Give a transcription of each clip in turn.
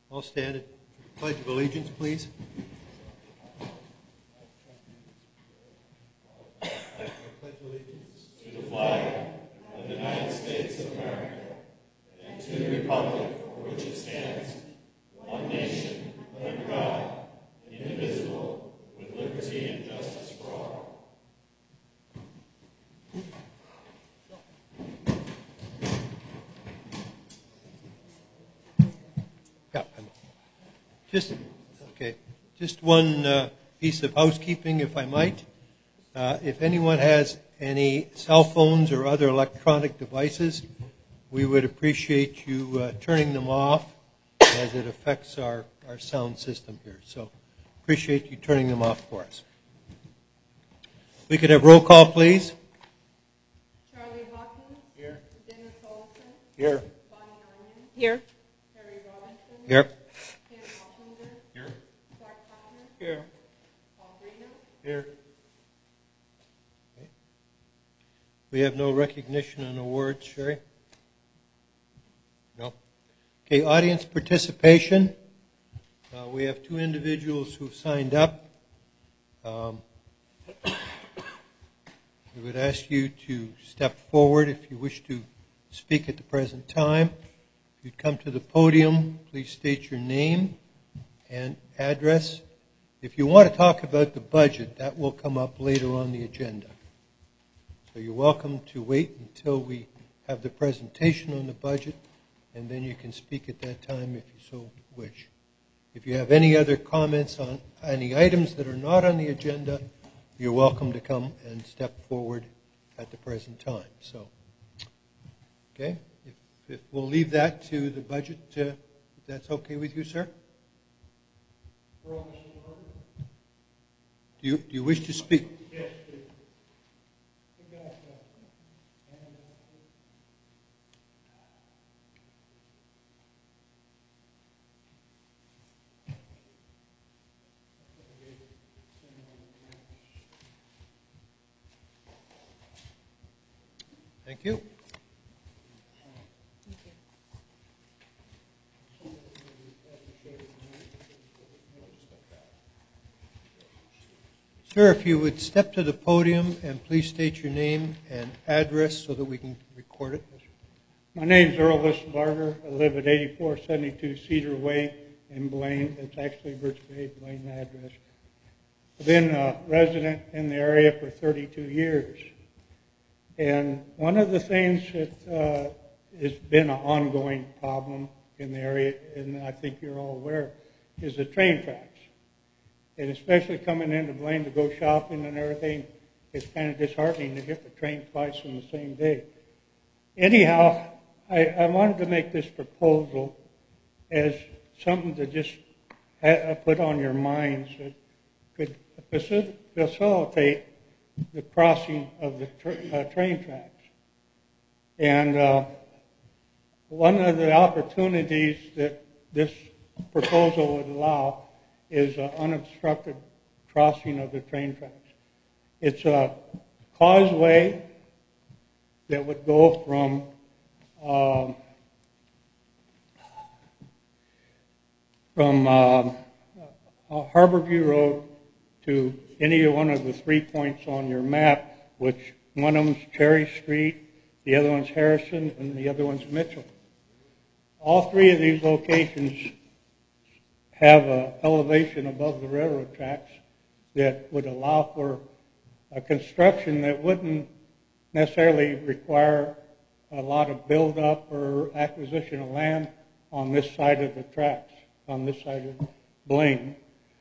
All stand at the Pledge of Allegiance, please. I pledge allegiance to the flag of the United States of America and to the republic for which it stands, one nation, under God, indivisible, with liberty and justice for all. Yeah. Just one piece of housekeeping, if I might. If anyone has any cell phones or other electronic devices, we would appreciate you turning them off as it affects our sound system here. So appreciate you turning them off for us. We could have roll call, please. Charlie Hawkins. Here. Dennis Olson. Here. Bonnie Onion. Here. Harry Robinson. Here. Ken Hoppinger. Here. Clark Hopner. Here. Paul Brino. Here. Okay. We have no recognition and awards, Sherry? No? Okay, audience participation. We have two individuals who've signed up. We would ask you to step forward if you wish to speak at the present time. If you'd come to the podium, please state your name and address. If you want to talk about the budget, that will come up later on the agenda. So you're welcome to wait until we have the presentation on the budget, and then you can speak at that time if you so wish. If you have any other comments on any items that are not on the agenda, you're welcome to come and step forward at the present time. So, okay, if we'll leave that to the budget, if that's okay with you, sir? Do you wish to speak? Yes. Thank you. Sir, if you would step to the podium and please state your name and address so that we can record it. My name is Earl Lissenbarger. I live at 8472 Cedar Way in Blaine. It's actually Birch Bay, Blaine address. I've been a resident in the area for 32 years. And one of the things that has been an ongoing problem in the area, and I think you're all aware, is the train tracks. And especially coming into Blaine to go shopping and everything, it's kind of disheartening to hit the train twice in the same day. Anyhow, I wanted to make this proposal as something to just put on your minds that could facilitate the crossing of the train tracks. And one of the opportunities that this proposal would allow is unobstructed crossing of the train tracks. It's a causeway that would go from Harborview Road to any one of the 3 points on your map, which one of them's Cherry Street, the other one's Harrison, and the other one's Mitchell. All three of these locations have an elevation above the railroad tracks that would allow for a construction that wouldn't necessarily require a lot of build-up or acquisition of land on this side of the tracks, on this side of Blaine.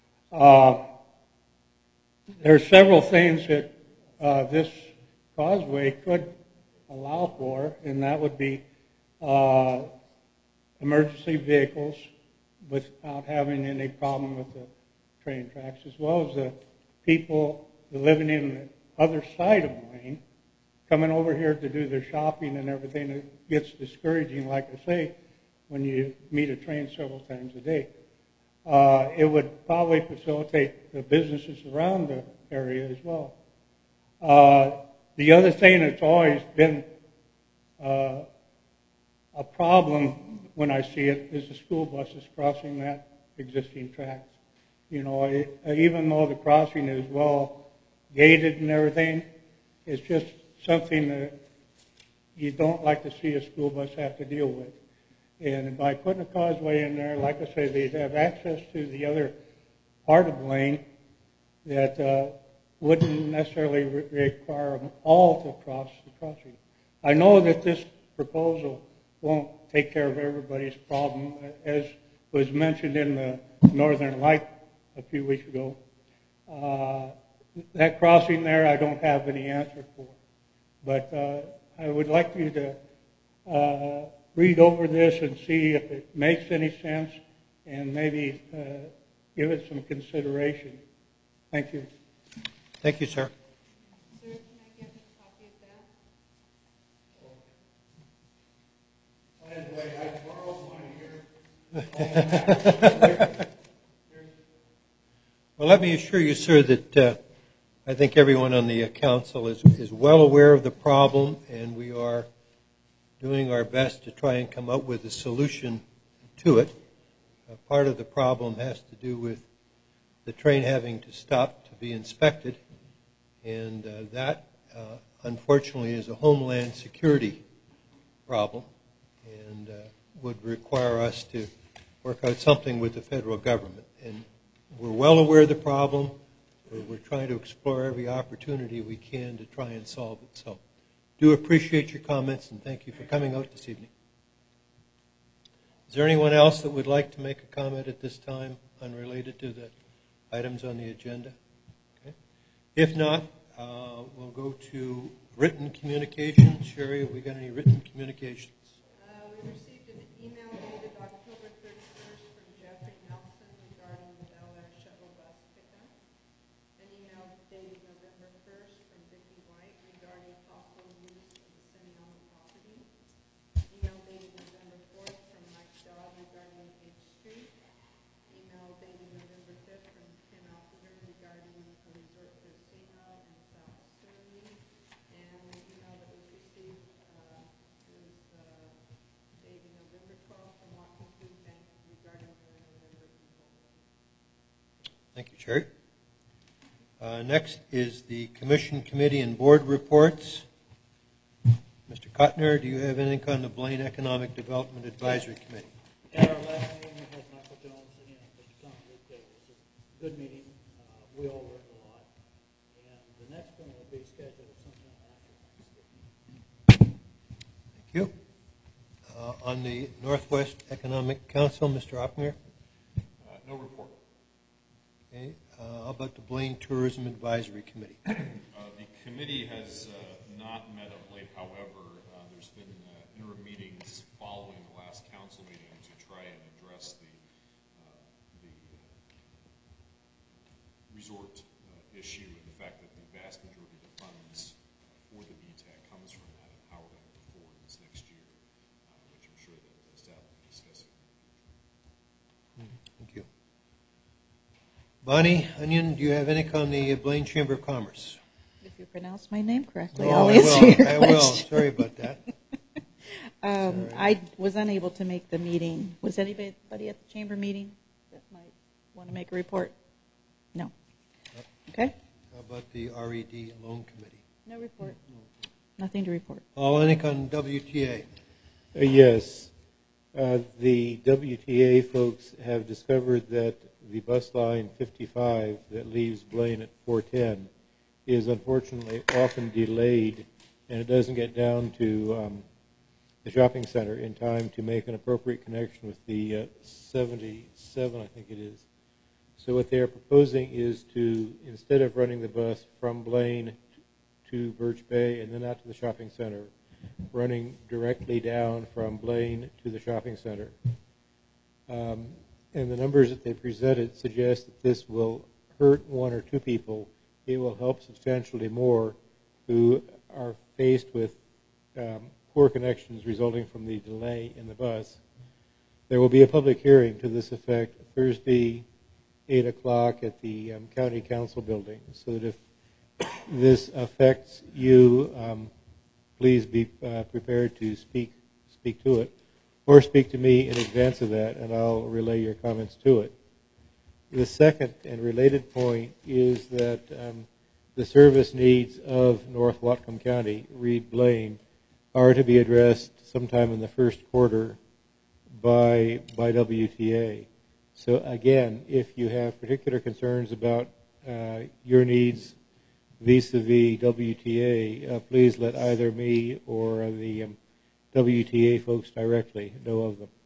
There are several things that this causeway could allow for, and that would be emergency vehicles without having any problem with the train tracks, as well as the people living in the other side of Blaine coming over here to do their shopping and everything. It gets discouraging, like I say, when you meet a train several times a day. It would probably facilitate the businesses around the area as well. The other thing that's always been a problem when I see it is the school buses crossing that existing tracks. You know, even though the crossing is well gated and everything, it's just something that you don't like to see a school bus have to deal with. And by putting a causeway in there, like I say, they'd have access to the other part of Blaine that wouldn't necessarily require them all to cross the crossing. I know that this proposal won't take care of everybody's problem, as was mentioned in the Northern Light a few weeks ago. That crossing there, I don't have any answer for. But I would like you to read over this and see if it makes any sense and maybe give it some consideration. Thank you. Thank you, sir. Sir, can I get a copy of that? By the way, I borrowed one here. Well, let me assure you, sir, that I think everyone on the council is well aware of the problem, and we are doing our best to try and come up with a solution to it. Part of the problem has to do with the train having to stop to be inspected, and that, unfortunately, is a homeland security problem and would require us to work out something with the federal government. And we're well aware of the problem. We're trying to explore every opportunity we can to try and solve it. So do appreciate your comments, and thank you for coming out this evening. Is there anyone else that would like to make a comment at this time unrelated to the items on the agenda? Okay. If not, we'll go to written communications. Sherry, have we got any written communications? We received an email dated October 31st from Jeffrey Nelson regarding the Bel Air shuttle bus pickup. An email dated November 1st from Vicki White regarding possible use of the Simeon property. Email dated November 4th from Mike Dodd regarding H Street. Email dated November 5th from Ken Oppeter regarding a resort casino in South Surrey. And the email that was received is dated November 12th from Watkins Food Bank regarding their November proposal. Thank you, Sherry. Next is the Commission, Committee, and Board reports. Mr. Kotner, do you have anything on the Blaine Economic Development Advisory Committee? At our last meeting, we had Michael Jones and Mr. Tom Luke there. It was a good meeting. We all learned a lot. And the next one will be scheduled sometime after Thanksgiving. Thank you. On the Northwest Economic Council, Mr. Oppenheimer? No report. Okay. How about the Blaine Tourism Advisory Committee? The committee has not met of late. However, there's been interim meetings following the last council meeting to try and address the resort issue and the fact that the vast majority of the funds for the BTAC comes from that and how we're going to move forward this next year, which I'm sure that the staff will be discussing. Thank you. Bonnie Onion, do you have anything on the Blaine Chamber of Commerce? If you pronounce my name correctly, No, I'll I answer will. your I question. will. Sorry about that. I was unable to make the meeting. Was anybody at the chamber meeting that might want to make a report? No. Okay. How about the RED Loan Committee? No report. Nothing to report. Paul, anything on WTA? Yes. The WTA folks have discovered that the bus line 55 that leaves Blaine at 410 is unfortunately often delayed, and it doesn't get down to the shopping center in time to make an appropriate connection with the 77, I think it is. So what they're proposing is to, instead of running the bus from Blaine to Birch Bay and then out to the shopping center, running directly down from Blaine to the shopping center. And the numbers that they presented suggest that this will hurt one or two people. It will help substantially more who are faced with poor connections resulting from the delay in the bus. There will be a public hearing to this effect Thursday, 8 o'clock at the County Council building, so that if this affects you, please be prepared to speak to it. or speak to me in advance of that, and I'll relay your comments to it. The second and related point is that the service needs of North Whatcom County, Reed Blaine, are to be addressed sometime in the first quarter by WTA. So again, if you have particular concerns about your needs vis-a-vis WTA, please let either me or the WTA folks directly know of them.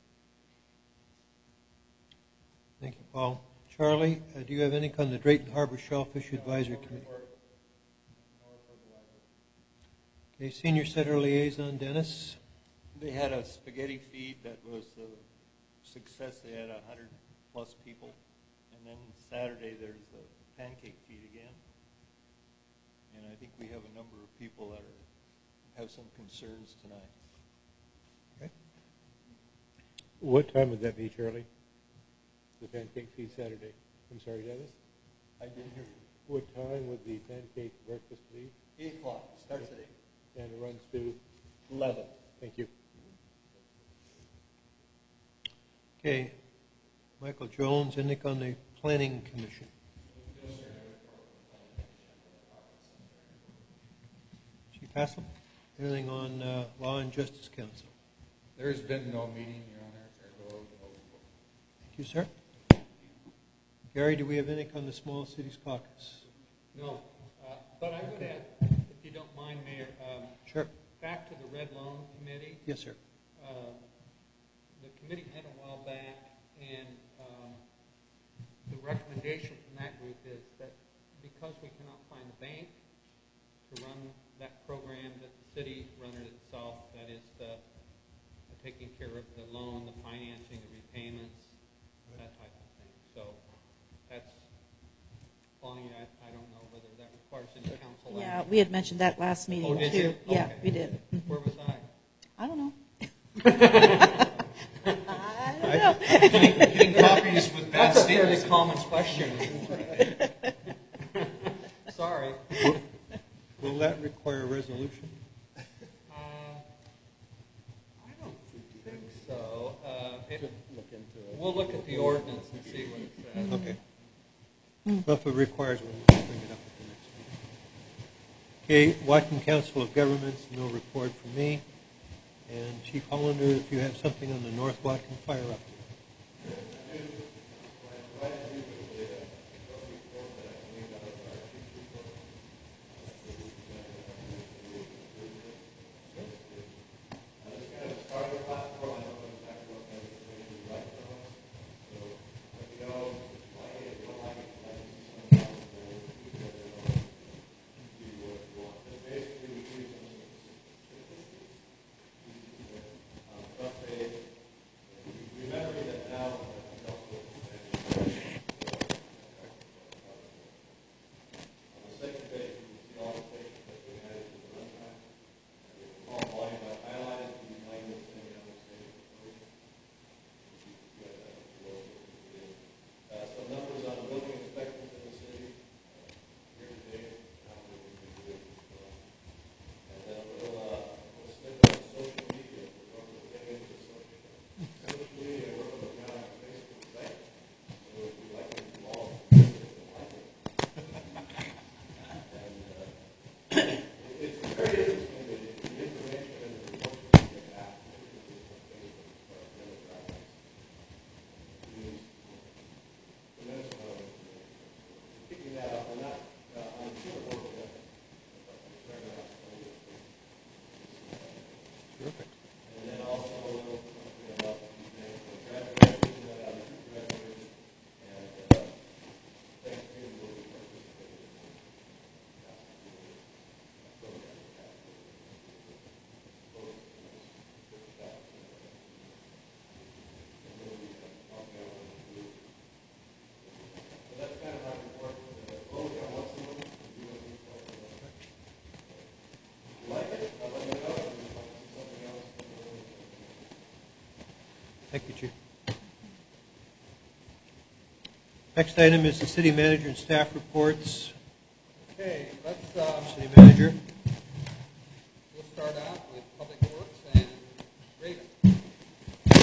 Thank you, Paul. Charlie, do you have anything on the Drayton Harbor Shellfish Advisory Committee? Okay, Senior Center Liaison, Dennis. They had a spaghetti feed that was a success. They had 100+ people. And then Saturday there's the pancake feed again. And I think we have a number of people that have some concerns tonight. Okay. What time would that be, Charlie? The pancake feed Saturday. I'm sorry, Dennis? I didn't hear you. What time would the pancake breakfast be? 8 o'clock. Starts at 8. And it runs to? 11. Thank you. Okay. Michael Jones, anything on the Planning Commission? Chief Hassel, anything on Law and Justice Council? There's been no meeting, Your Honor. Thank you, sir. Gary, do we have anything on the Small Cities Caucus? No, but I would add, if you don't mind, Mayor, Sure. back to the Red Loan Committee. Yes, sir. The committee met a while back, and the recommendation from that group is that because we cannot find a bank to run that program, that the city run it itself, that is taking care of the loan, the financing, the repayments, that type of thing. So that's following. I don't know whether that requires any council Yeah, action. we had mentioned that last meeting Oh, did too. you? Yeah, Okay. we did. Where was I? I don't know. Getting copies with bad That's a fairly common question. Sorry. Will that require a resolution? I don't think so. We'll look at the ordinance and see what it says. Okay. Well, if it requires one, we'll bring it up at the next meeting. Okay, Whatcom Council of Governments, no report from me. And Chief Hollander, if you have something on the North Whatcom Fire Update. Terrific. Thank you, Chief. Next item is the city manager and staff reports. Okay, let's City manager. we'll start out with Public Works and Raven.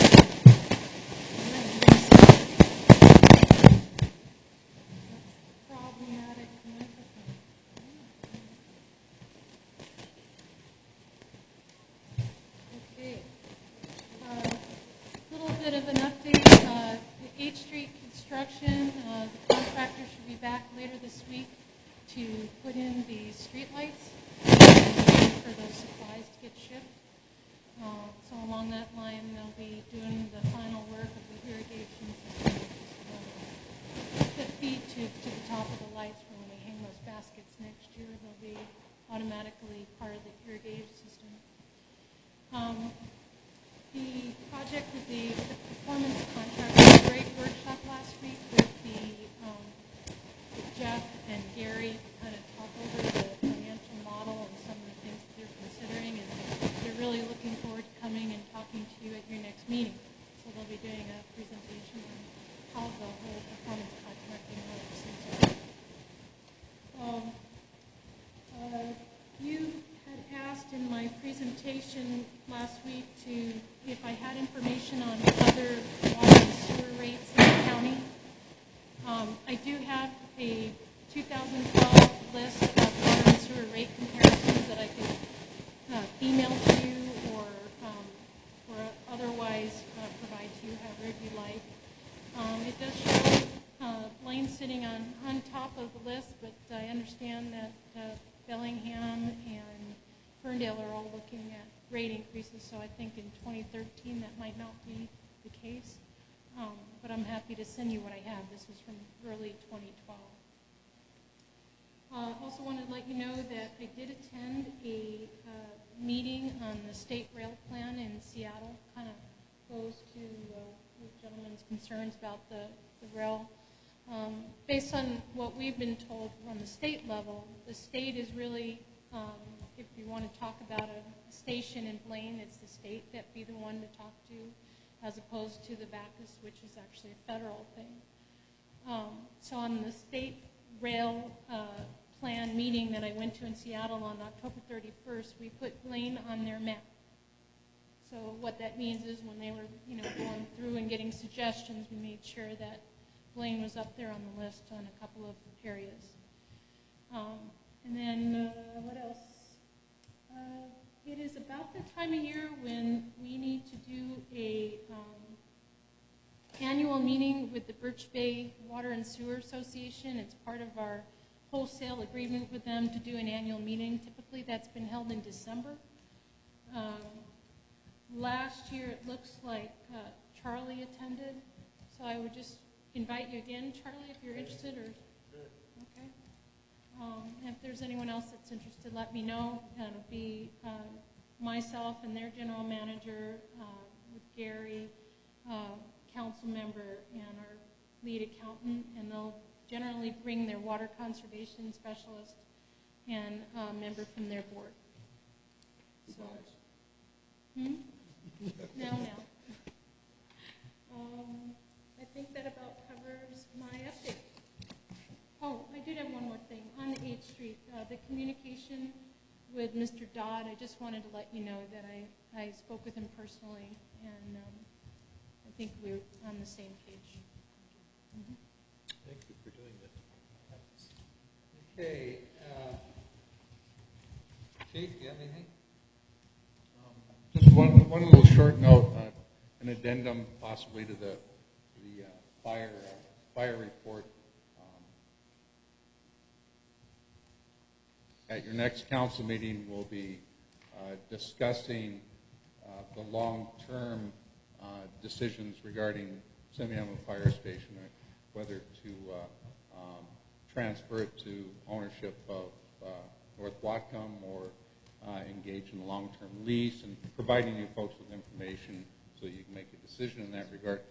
bit of an update. The 8th Street construction, the contractor should be back later this week to put in the streetlights and for those supplies to get shipped. So along that line, they'll be doing the final work of the irrigation system, the feed tubes to the top of the lights for when we hang those baskets next year. They'll be automatically part of the irrigation system. The project with the performance contract was a great workshop last week with Jeff and Gary to kind of talk over the financial model and some of the things that they're considering, and they're really looking forward to coming and talking to you at your next meeting. So they'll be doing a presentation on how the whole performance contracting works and so on. You had asked in my presentation last week if I had information on other water and sewer rates in the county. I do have a 2012 list of water and sewer rate comparisons that I could email to you or otherwise provide to you however you like. It does show Blaine sitting on top of the list, but I understand that Bellingham and Ferndale are all looking at rate increases, so I think in 2013 that might not be the case. But I'm happy to send you what I have. This was from early 2012. Also wanted to let you know that I did attend a meeting on the state rail plan in Seattle. Kind of goes to the gentleman's concerns about the rail. Based on what we've been told on the state level, the state is really, if you want to talk about a station in Blaine, it's the state that'd be the one to talk to, as opposed to the Bacchus, which is actually a federal thing. So on the state rail plan meeting that I went to in Seattle on October 31st, we put Blaine on their map. So what that means is when they were going through and getting suggestions, we made sure that Blaine was up there on the list on a couple of areas. And then what else? It is about the time of year when we need to do a annual meeting with the Birch Bay Water and Sewer Association. It's part of our wholesale agreement with them to do an annual meeting. Typically that's been held in December. Last year it looks like Charlie attended, so I would just invite you again, Charlie, if you're interested. Or okay. If there's anyone else that's interested, let me know. It'll be myself and their general manager with Gary, council member, and our lead accountant, and they'll generally bring their water conservation specialist and a member from their board. So, No. I think that about covers my update. Oh, I did have one more thing. On 8th Street, the communication with Mr. Dodd, I just wanted to let you know that I spoke with him personally, and I think we're on the same page. Mm-hmm. Thank you for doing that. Okay. Chief, do you have anything? Just one little short note, an addendum possibly to the fire report. At your next council meeting, we'll be discussing the long-term decisions regarding Semiahmoo Fire Station, whether to transfer it to ownership of North Whatcom or engage in a long-term lease, and providing you folks with information so you can make a decision in that regard.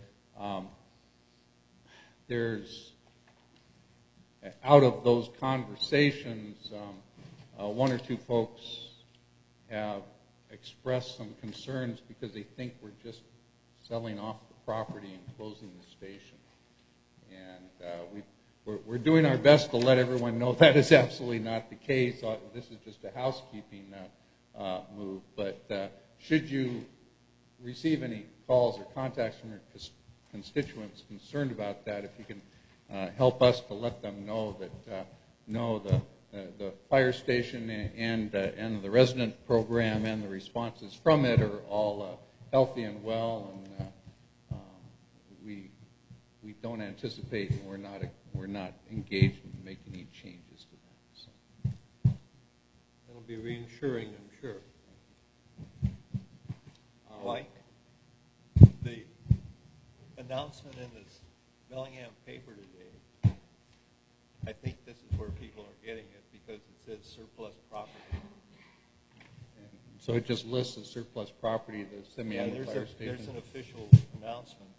There's, out of those conversations, one or two folks have expressed some concerns because they think we're just selling off the property and closing the station. And we're doing our best to let everyone know that is absolutely not the case. This is just a housekeeping move. But should you receive any calls or contacts from your constituents concerned about that, if you can help us to let them know that the fire station and the resident program and the responses from it are all healthy and well, and we don't anticipate, and we're not engaged in making any changes to that. So. That'll be reassuring, I'm sure. Mike, the announcement in the Bellingham paper today, I think this is where people are getting it because it says surplus property. So it just lists as surplus property the Semiahmoo Fire Station. There's an official announcement.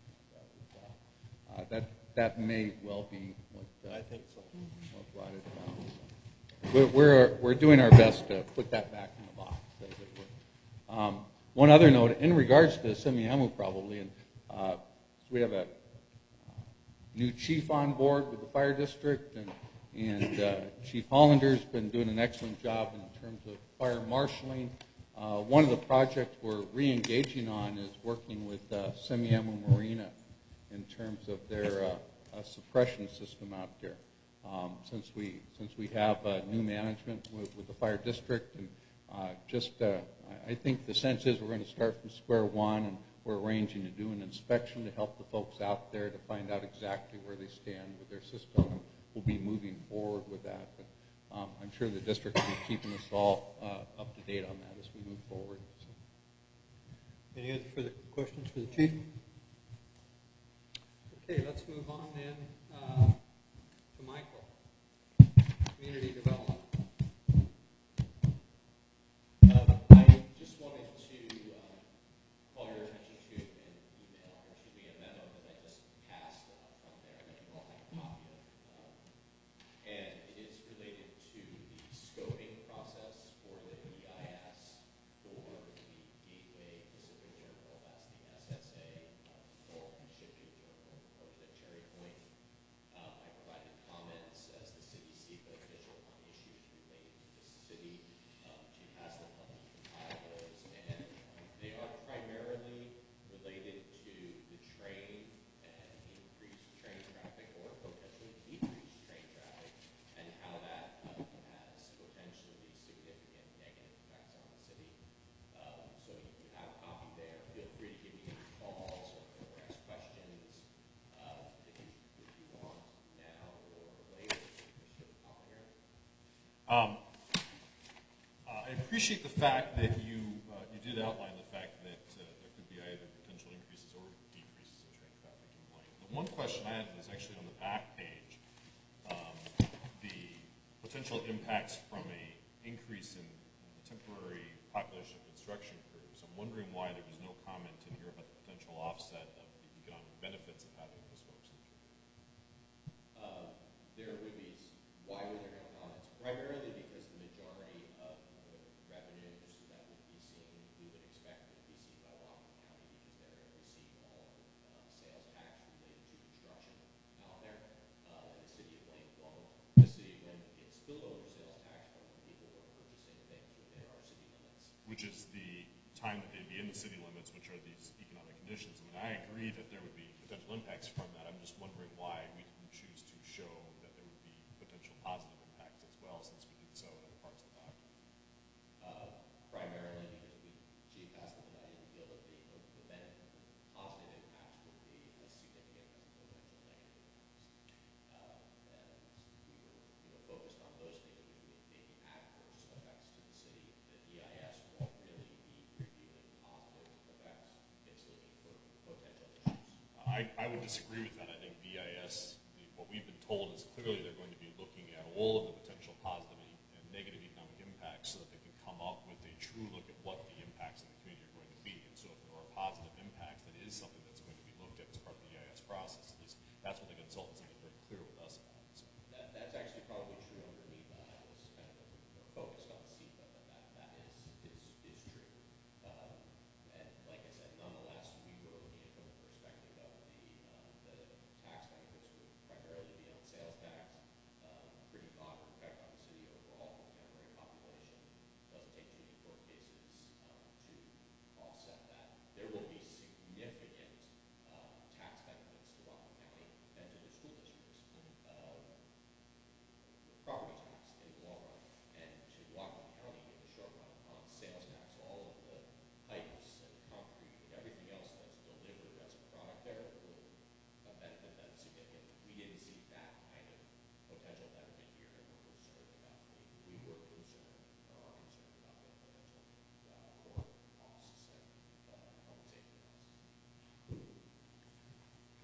That may well be what I think so. What brought it down. We're doing our best to put that back in the box, as it were. One other note in regards to Semiahmoo, probably, and so we have a new chief on board with the fire district, and Chief Hollander's been doing an excellent job in terms of fire marshaling. One of the projects we're re-engaging on is working with Semiahmoo Marina in terms of their suppression system out there. Since we have new management with the fire district, and I think the sense is we're going to start from square one, and we're arranging to do an inspection to help the folks out there to find out exactly where they stand with their system, and we'll be moving forward with that. But I'm sure the district will be keeping us all up to date on that as we move forward. So. Any other further questions for the chief? Okay, let's move on then to Michael, Community Development. I just wanted to call your attention to an email, or excuse me, a memo that I just passed from there that you all have a copy of. And it is related to the scoping process for the EIS for the Gateway Pacific Terminal, that's the SSA, bulk shipping terminal proposed at Cherry Point. I provided comments as the city SEPA official on issues related to the city. Chief Haslett helped me compile those, and they are primarily related to the train and increased train traffic or potentially decreased train traffic, and how that has potentially significant negative effects on the city. So you have a copy there. Feel free to give me any calls or ask questions if you want now or later, Mr. Collier. I appreciate the fact that you did outline the fact that there could be either potential increases or decreases in train traffic in Blaine. The one question I had was actually on the back page, the potential impacts from a increase in the temporary population of construction crews. I'm wondering why there was no comment in here about the potential offset of the economic benefits of having those folks in the community. There would be. Why were there no comments? Primarily because the majority of the revenues that would be seen, we would expect would be seen by Whatcom County, because they're going to receive all of the sales tax related to construction out there, and the city of Blaine won't. The city of Blaine would get spillover sales tax from when people were purchasing things within our city limits. Which is the time that they'd be in the city limits, which are these economic conditions. I mean, I agree that there would be potential impacts from that. I'm just wondering why we didn't choose to show that there would be potential positive impacts as well, since we did so in other parts of the document. Primarily because Chief Haslett and I didn't feel that the positive impacts would be as significant as the potential negative impacts. And we were focused on those things which may be adverse effects to the city. The EIS won't really be reviewing positive effects. It's looking for potential issues. I would disagree with that. I think VIS, what we've been told is clearly they're going to be looking at all of the potential positive and negative economic impacts so that they can come up with a true look at what the impacts in the community are going to be. And so if there are positive impacts, that is something that's going to be looked at as part of the EIS process. At least that's what the consultants have been very clear with us about. So. That's actually probably true under NEPA. I was kind of focused on SEPA, but that is true. And like I said, nonetheless, we were looking at from the perspective of the tax benefits would primarily be on sales tax, pretty moderate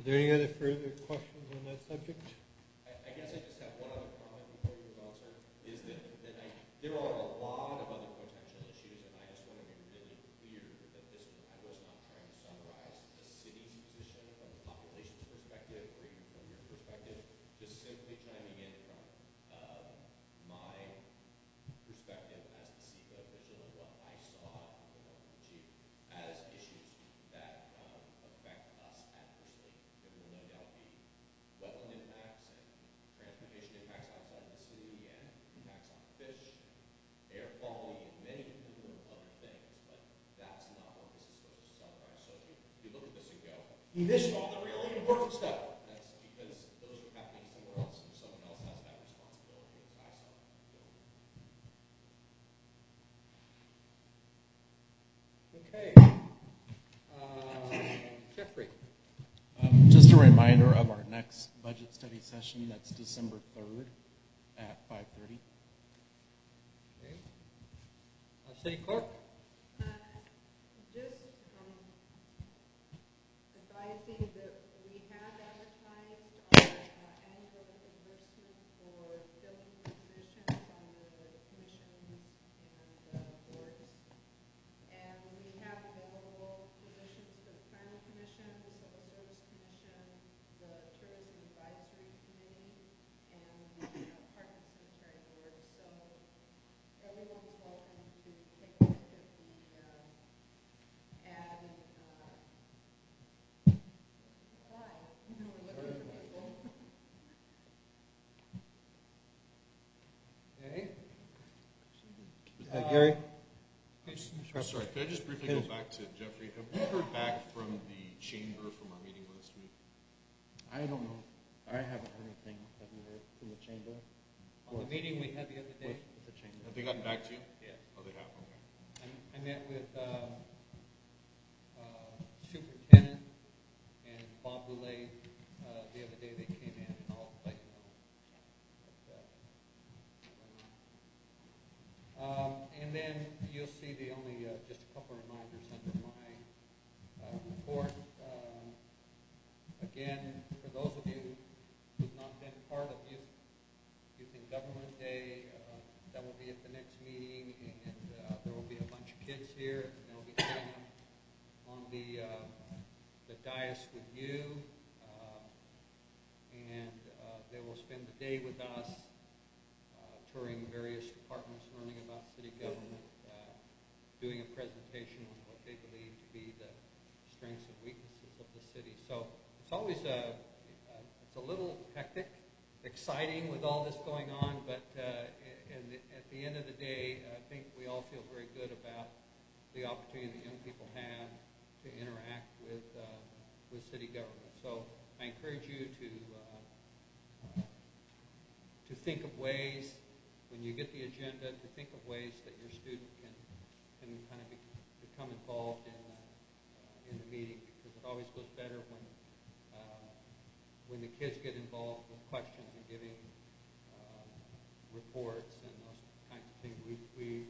Are there any other further questions on that subject? I guess I just have one other comment before you move on, sir, is that there are a lot of other potential issues, and I just want to be really clear that I was not trying to summarize the city's position from the population's perspective or even from your perspective, just simply chiming in from my perspective as the CEQA official and what I saw from the chief as issues that affect us adversely. There will no doubt be wetland impacts and transportation impacts outside the city and impacts on fish, air quality, and many number of other things, but that's not what this is supposed to summarize. So if you look at this and go, he missed all the really important stuff, that's because those are happening somewhere else and someone else has that responsibility as I saw it. Okay. Jeffrey. Just a reminder of our next budget study session. That's December 3rd at 5:30. Okay. City Clerk. Just advising that we have advertised our annual advertisement for filling positions on the commissions and boards. And we have available positions for the Planning Commission, the Civil Service Commission, the Tourism Advisory Committee, and the Park and Cemetery Board. So everyone's welcome to take a look at the ad and apply. We're looking for people. Okay. Gary? I'm sorry, could I just briefly go back to Jeffrey? Have we heard back from the chamber from our meeting last week? I don't know. I haven't heard anything. Have you heard from the chamber? On the meeting we had the other day. With the chamber. Have they gotten back to you? Yes. Oh, they have, okay. I met with Superintendent and Bob Boulay the other day. They came in and all let you know what went on. And then you'll see the only just a couple of reminders under my report. Again, for those of you who've not been part of Youth in Government Day, that will be at the next meeting, and there will be a bunch of kids here, and they'll be sitting up on the dais with you, and they will spend the day with us, touring various departments, learning about city government, doing a presentation on what they believe to be the strengths and weaknesses of the city. So it's always it's a little hectic, exciting with all this going on, but at the end of the day, I think we all feel very good about the opportunity that young people have to interact with city government. So I encourage you to think of ways, when you get the agenda, to think of ways that your student can kind of become involved in the meeting, because it always goes better when the kids get involved with questions and giving reports and those kinds of things. We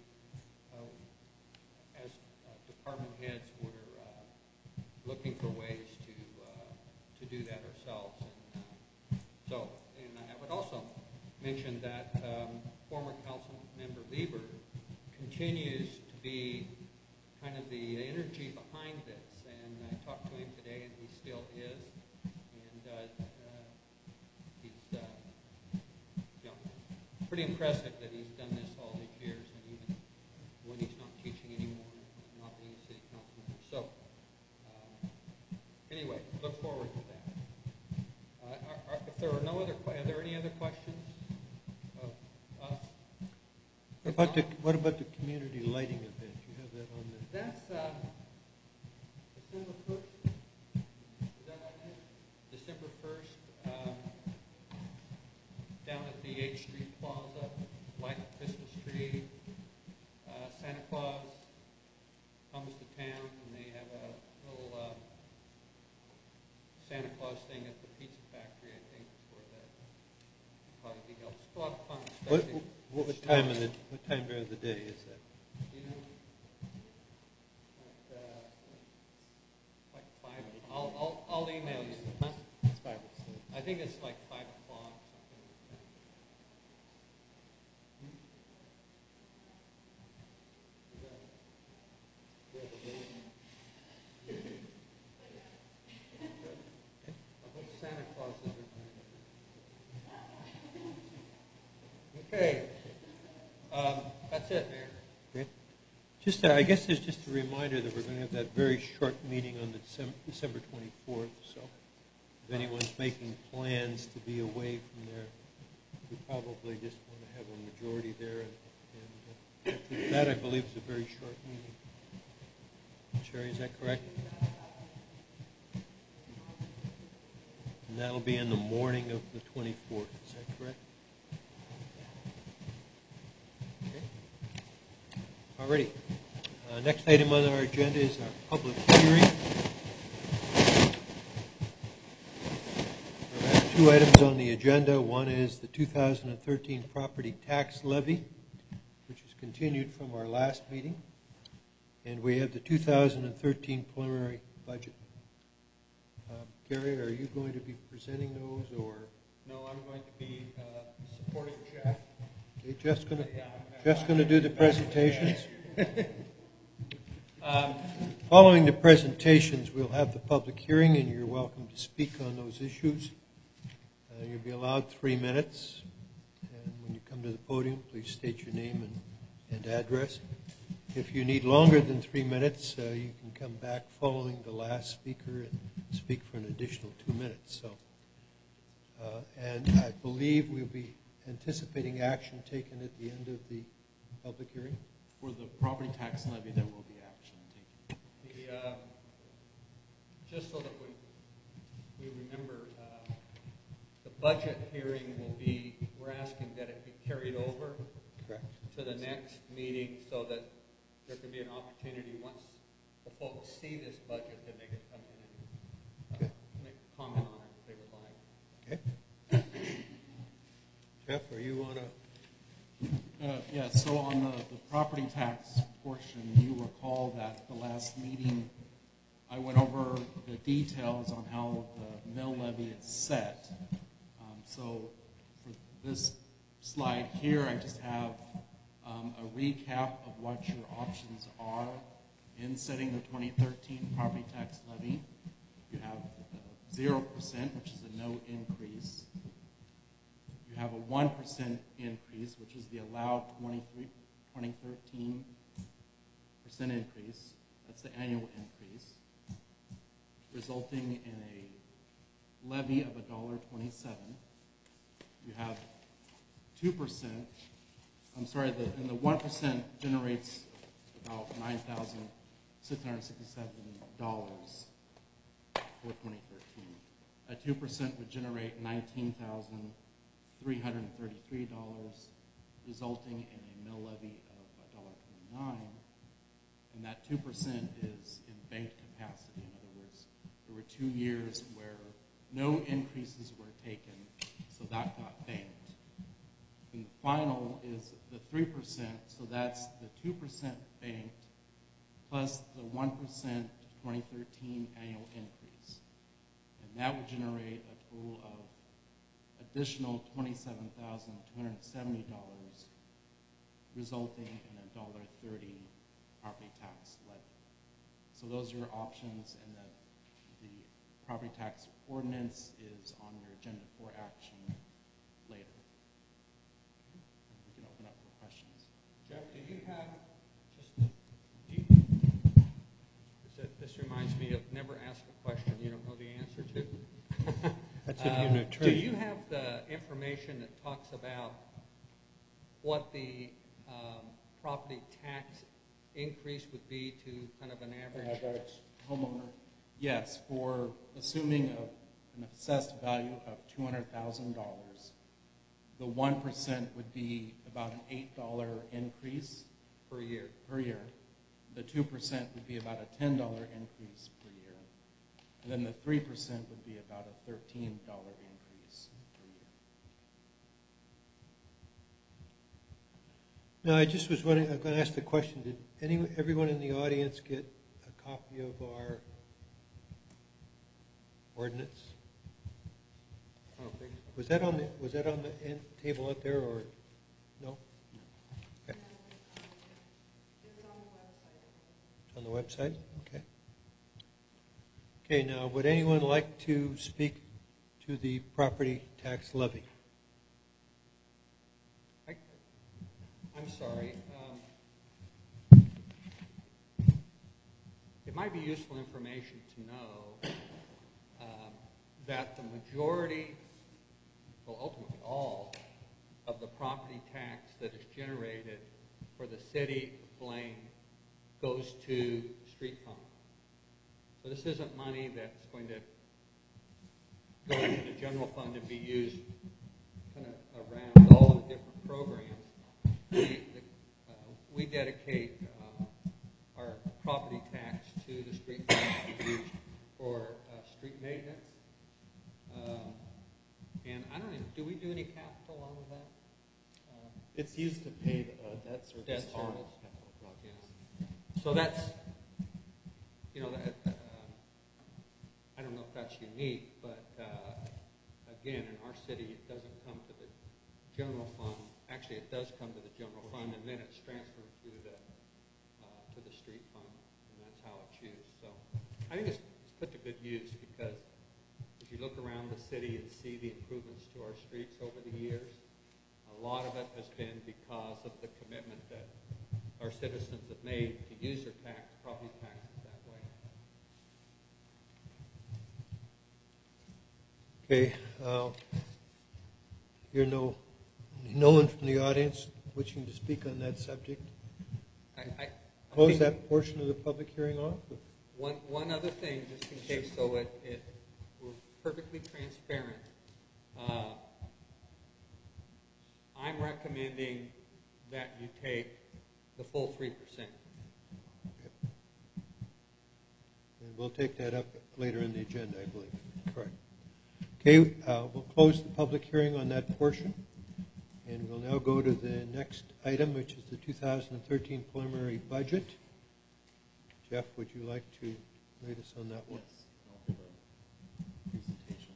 as department heads, we're looking for ways to do that ourselves. And I would also mention that former council member Lieber continues to be kind of the energy behind this, and I talked to him today, and he still is, and he's pretty impressive that he's done this all these years, and even when he's not teaching anymore, not being a city council member. So anyway, look forward to that. If there are are there any other questions of us? What about the community lighting event? You have that on there? That's December 1st. Is that what it is? December 1st, down at the 8th Street Plaza, light the Christmas tree. Santa Claus comes to town, and they have a little Santa Claus thing at the pizza factory, I think, is where that probably be held. It's a lot of fun. What time during the day is that? You know, like 5. I'll email you. Huh? think it's like 5 o'clock, something like that. I hope Santa Claus isn't running. Okay. That's it, Mayor. Okay. Just, I guess there's just a reminder that we're going to have that very short meeting on the December 24th. So if anyone's making plans to be away from there, we probably just want to have a majority there. And that, I believe, is a very short meeting. Sherry, is that correct? And that'll be in the morning of the 24th. Is that correct? Alrighty. Next item on our agenda is our public hearing. There are 2 items on the agenda. One is the 2013 property tax levy, which is continued from our last meeting. And we have the 2013 preliminary budget. Gary, are you going to be presenting those, or? No, I'm going to be supporting Jeff. Okay, Jeff's going to do the presentations. Following the presentations, we'll have the public hearing, and you're welcome to speak on those issues. You'll be allowed 3 minutes. And when you come to the podium, please state your name and address. If you need longer than 3 minutes, you can come back following the last speaker and speak for an additional 2 minutes. So, and I believe we'll be anticipating action taken at the end of the public hearing. For the property tax levy, there will be action taken. Just so that we remember, the budget hearing will be, we're asking that it be carried over to the next meeting so that there can be an opportunity once the folks see this budget that they can come in and make a comment on it if they would like. Okay. Jeff, are you on a... Yeah, so on the property tax portion, you recall that the last meeting I went over the details on how the mill levy is set. So for this slide here, I just have a recap of what your options are in setting the 2013 property tax levy. You have 0%, which is a no increase. You have a 1% increase, which is the allowed 2013% increase. That's the annual increase, resulting in a levy of $1.27. You have 2%. I'm sorry, and the 1% generates about $9,667 for 2013. A 2% would generate $19,333, resulting in a mill levy of $1.29. And that 2% is in banked capacity. In other words, there were 2 years where no increases were taken, so that got banked. And the final is the 3%, so that's the 2% banked plus the 1% 2013 annual increase. And that would generate a total of additional $27,270, resulting in a $1.30 property tax levy. So those are your options, and the property tax ordinance is on your agenda for action later. We can open up for questions. Jeff, do you have this reminds me of never ask a question you don't know the answer to. That's an attorney. Do you have the information that talks about what the property tax increase would be to kind of an average homeowner? Yes, for assuming an assessed value of $200,000, the 1% would be about an $8 increase per year. The 2% would be about a $10 increase per year. And then the 3% would be about a $13 increase per year. No, I just was wondering, I'm going to ask the question, did everyone in the audience get a copy of our ordinance? Oh, Was that on the end table out there, or no? Okay. It's on the website? Okay. Okay, now, would anyone like to speak to the property tax levy? I'm sorry. It might be useful information to know that the majority, well, ultimately all, of the property tax that is generated for the city of Blaine goes to street fund. So this isn't money that's going to go into the general fund and be used kind of around all of the different programs. We dedicate our property tax to the street fund to be used for street maintenance. And I don't know, do we do any capital out of that? It's used to pay debt service on capital projects. Yeah. So that's, I don't know if that's unique, but again, in our city, it doesn't come to the general fund. Actually, it does come to the general fund, and then it's transferred to the street fund, and that's how it's used. So I think it's put to good use, because if you look around the city and see the improvements to our streets over the years, a lot of it has been because of the commitment that our citizens have made to use their property taxes that way. Okay. Hear no one from the audience wishing to speak on that subject. Close that portion of the public hearing off. One other thing, just in case, so we're perfectly transparent. I'm recommending that you take the full 3%. And we'll take that up later in the agenda, I believe. Correct. Okay, we'll close the public hearing on that portion, and we'll now go to the next item, which is the 2013 preliminary budget. Jeff, would you like to lead us on that one? Yes, I'll give a presentation.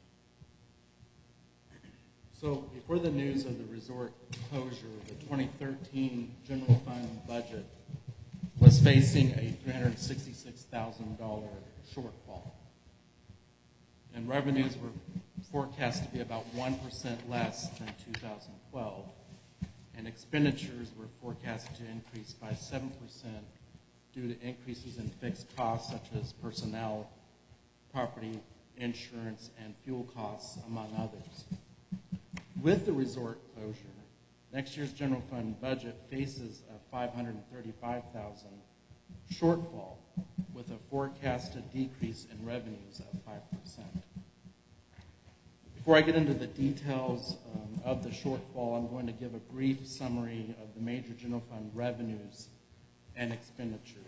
So before the news of the resort closure, the 2013 general fund budget was facing a $366,000 shortfall. And revenues were forecast to be about 1% less than 2012. And expenditures were forecast to increase by 7% due to increases in fixed costs such as personnel, property, insurance, and fuel costs, among others. With the resort closure, next year's general fund budget faces a $535,000 shortfall with a forecasted decrease in revenues of 5%. Before I get into the details of the shortfall, I'm going to give a brief summary of the major general fund revenues and expenditures.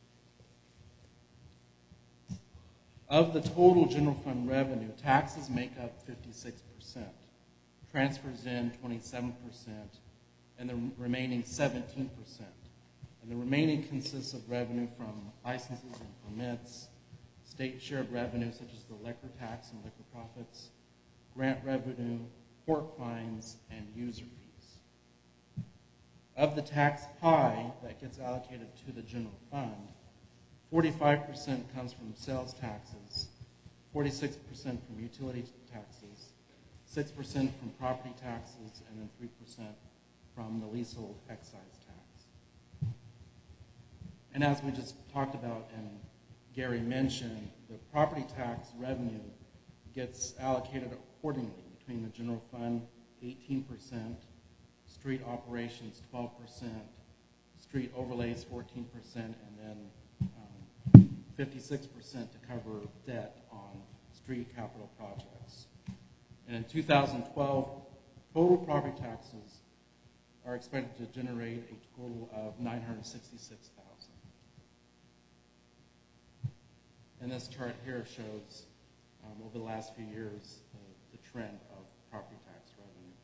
Of the total general fund revenue, taxes make up 56%, transfers in 27%, and the remaining 17%. And the remaining consists of revenue from licenses and permits, state-shared revenue such as the liquor tax and liquor profits, grant revenue, port fines, and user fees. Of the tax pie that gets allocated to the general fund, 45% comes from sales taxes, 46% from utility taxes, 6% from property taxes, and then 3% from the leasehold excise tax. And as we just talked about and Gary mentioned, the property tax revenue gets allocated accordingly between the general fund, 18%, street operations, 12%, street overlays, 14%, and then 56% to cover debt on street capital projects. And in 2012, total property taxes are expected to generate a total of $966,000. And this chart here shows over the last few years the trend of property tax revenue.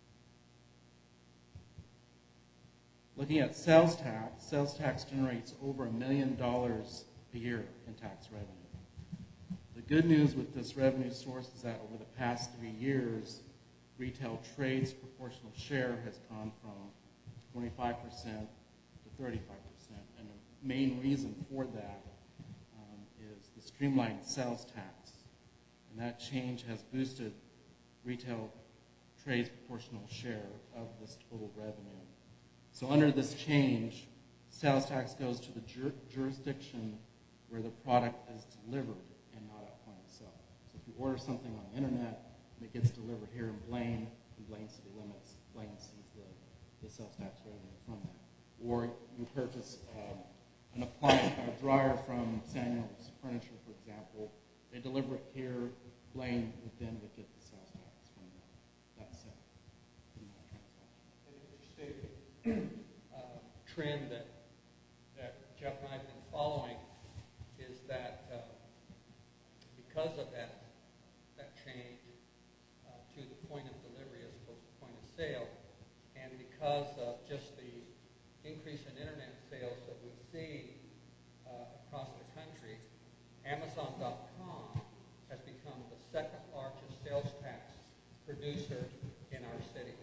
Looking at sales tax generates over $1 million a year in tax revenue. The good news with this revenue source is that over the past 3 years, retail trade's proportional share has gone from 25% to 35%. And the main reason for that is the streamlined sales tax. And that change has boosted retail trade's proportional share of this total revenue. So under this change, sales tax goes to the jurisdiction where the product is delivered and not at point of sale. So if you order something on the internet and it gets delivered here in Blaine city limits, Blaine sees the sales tax revenue from that. Or you purchase an appliance, a dryer from Samuel's Furniture, for example. They deliver it here, Blaine then would get the sales tax from that sale, from that transaction. An interesting trend that Jeff and I have been following is that because of that change to the point of delivery as opposed to point of sale, and because of just the increase in internet sales that we see across the country, Amazon.com has become the second largest sales tax producer in our city.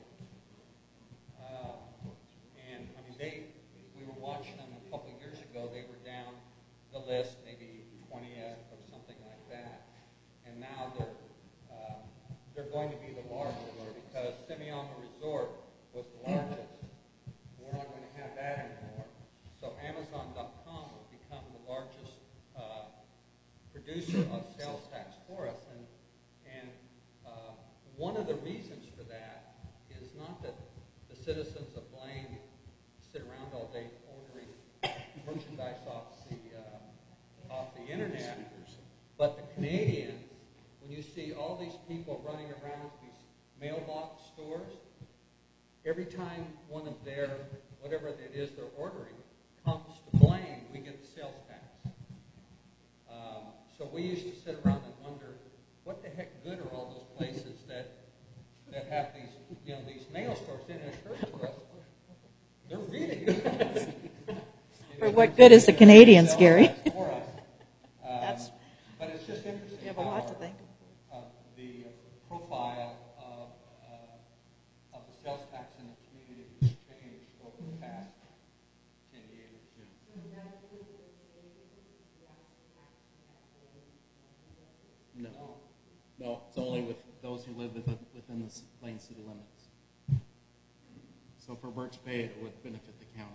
And I mean, we were watching them a couple of years ago. They were down the list, maybe 20th or something like that, and now they're going to be the largest because Semiahmoo Resort was the largest. We're not going to have that anymore. So Amazon.com will become the largest producer of sales tax for us, and one of the reasons for that is not that the citizens of Blaine sit around all day ordering merchandise off the internet, but the Canadians, when you see all these people running around to these mailbox stores, every time one of their, whatever it is they're ordering, comes to Blaine, we get the sales tax. So we used to sit around and wonder, what the heck good are all those places that have these mail stores? And it occurred to us, they're really good. For what good is the Canadians, Gary? But it's just interesting. You have a lot to think of. The profile of the sales tax in the community has changed over the past 10 years. No, it's only with those who live within the Blaine city limits. So for Birch Bay, it would benefit the county.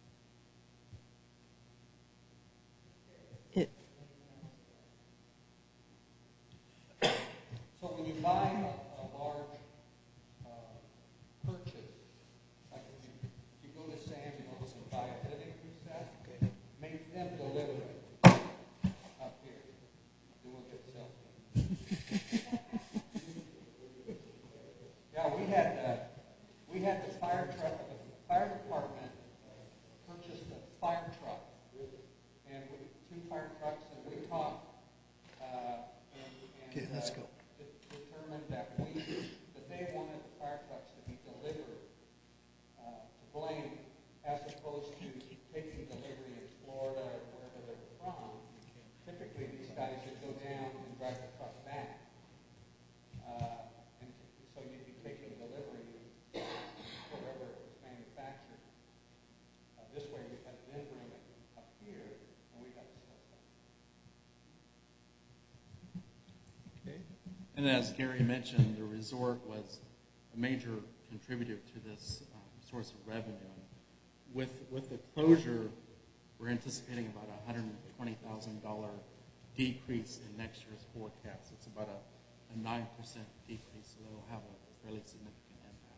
So when you buy a large purchase, like if you go to Samuel's and buy a living room set, make them deliver it up here. Then we'll get the sales tax. Yeah, we had the fire truck. The fire department purchased a fire truck, and two fire trucks, and we talked. Okay, let's go. Determined that they wanted the fire trucks to be delivered to Blaine, as opposed to taking delivery in Florida or wherever they were from. Typically, these guys would go down and drive the truck back. And so you'd be taking delivery wherever it was manufactured. This way we had them bring it up here, and we got the sales tax. Okay. And as Gary mentioned, the resort was a major contributor to this source of revenue. And with the closure, we're anticipating about a $120,000 decrease in next year's forecast. It's about a 9% decrease, so it'll have a fairly significant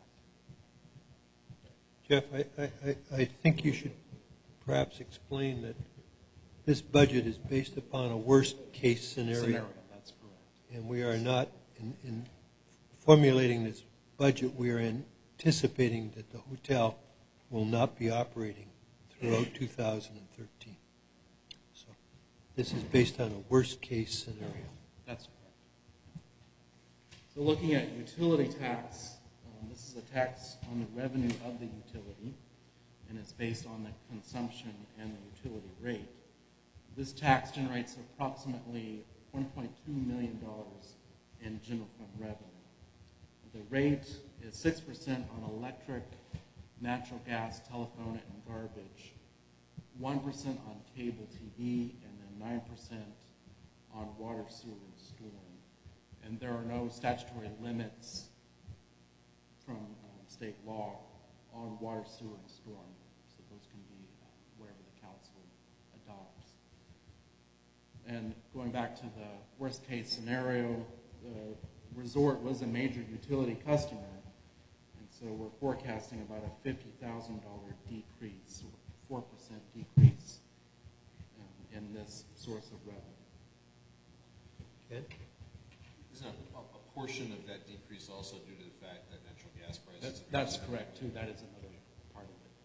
impact. Jeff, I think you should perhaps explain that this budget is based upon a worst-case scenario. That's correct. And we are not, in formulating this budget, we are anticipating that the hotel will not be operating throughout 2013. So this is based on a worst-case scenario. That's correct. So looking at utility tax, this is a tax on the revenue of the utility, and it's based on the consumption and the utility rate. This tax generates approximately $1.2 million in general fund revenue. The rate is 6% on electric, natural gas, telephone, and garbage, 1% on cable TV, and then 9% on water, sewer, and storm. And there are no statutory limits from state law on water, sewer, and storm. So those can be wherever the council adopts. And going back to the worst case scenario, the resort was a major utility customer. And so we're forecasting about a $50,000 decrease, or 4% decrease in this source of revenue. Ken? Isn't a portion of that decrease also due to the fact that natural gas prices? That's correct, too. That is another part of it.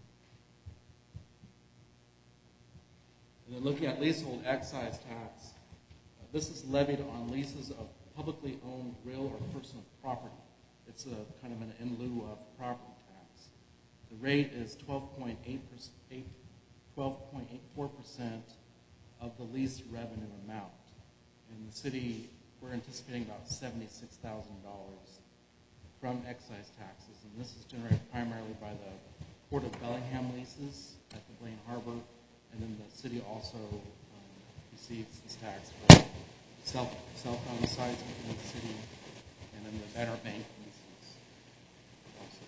Yeah. And then looking at leasehold excise tax, this is levied on leases of publicly owned real or personal property. It's a kind of an in lieu of property tax. The rate is 12.84% of the lease revenue amount. In the city, we're anticipating about $76,000 from excise taxes, and this is generated primarily by the Port of Bellingham leases at the Blaine Harbor, and then the city also receives this tax for cell phone sites within the city, and then the Banner Bank leases also.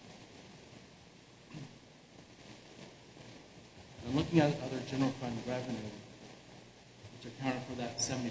And looking at other general fund revenue, which accounted for that 17%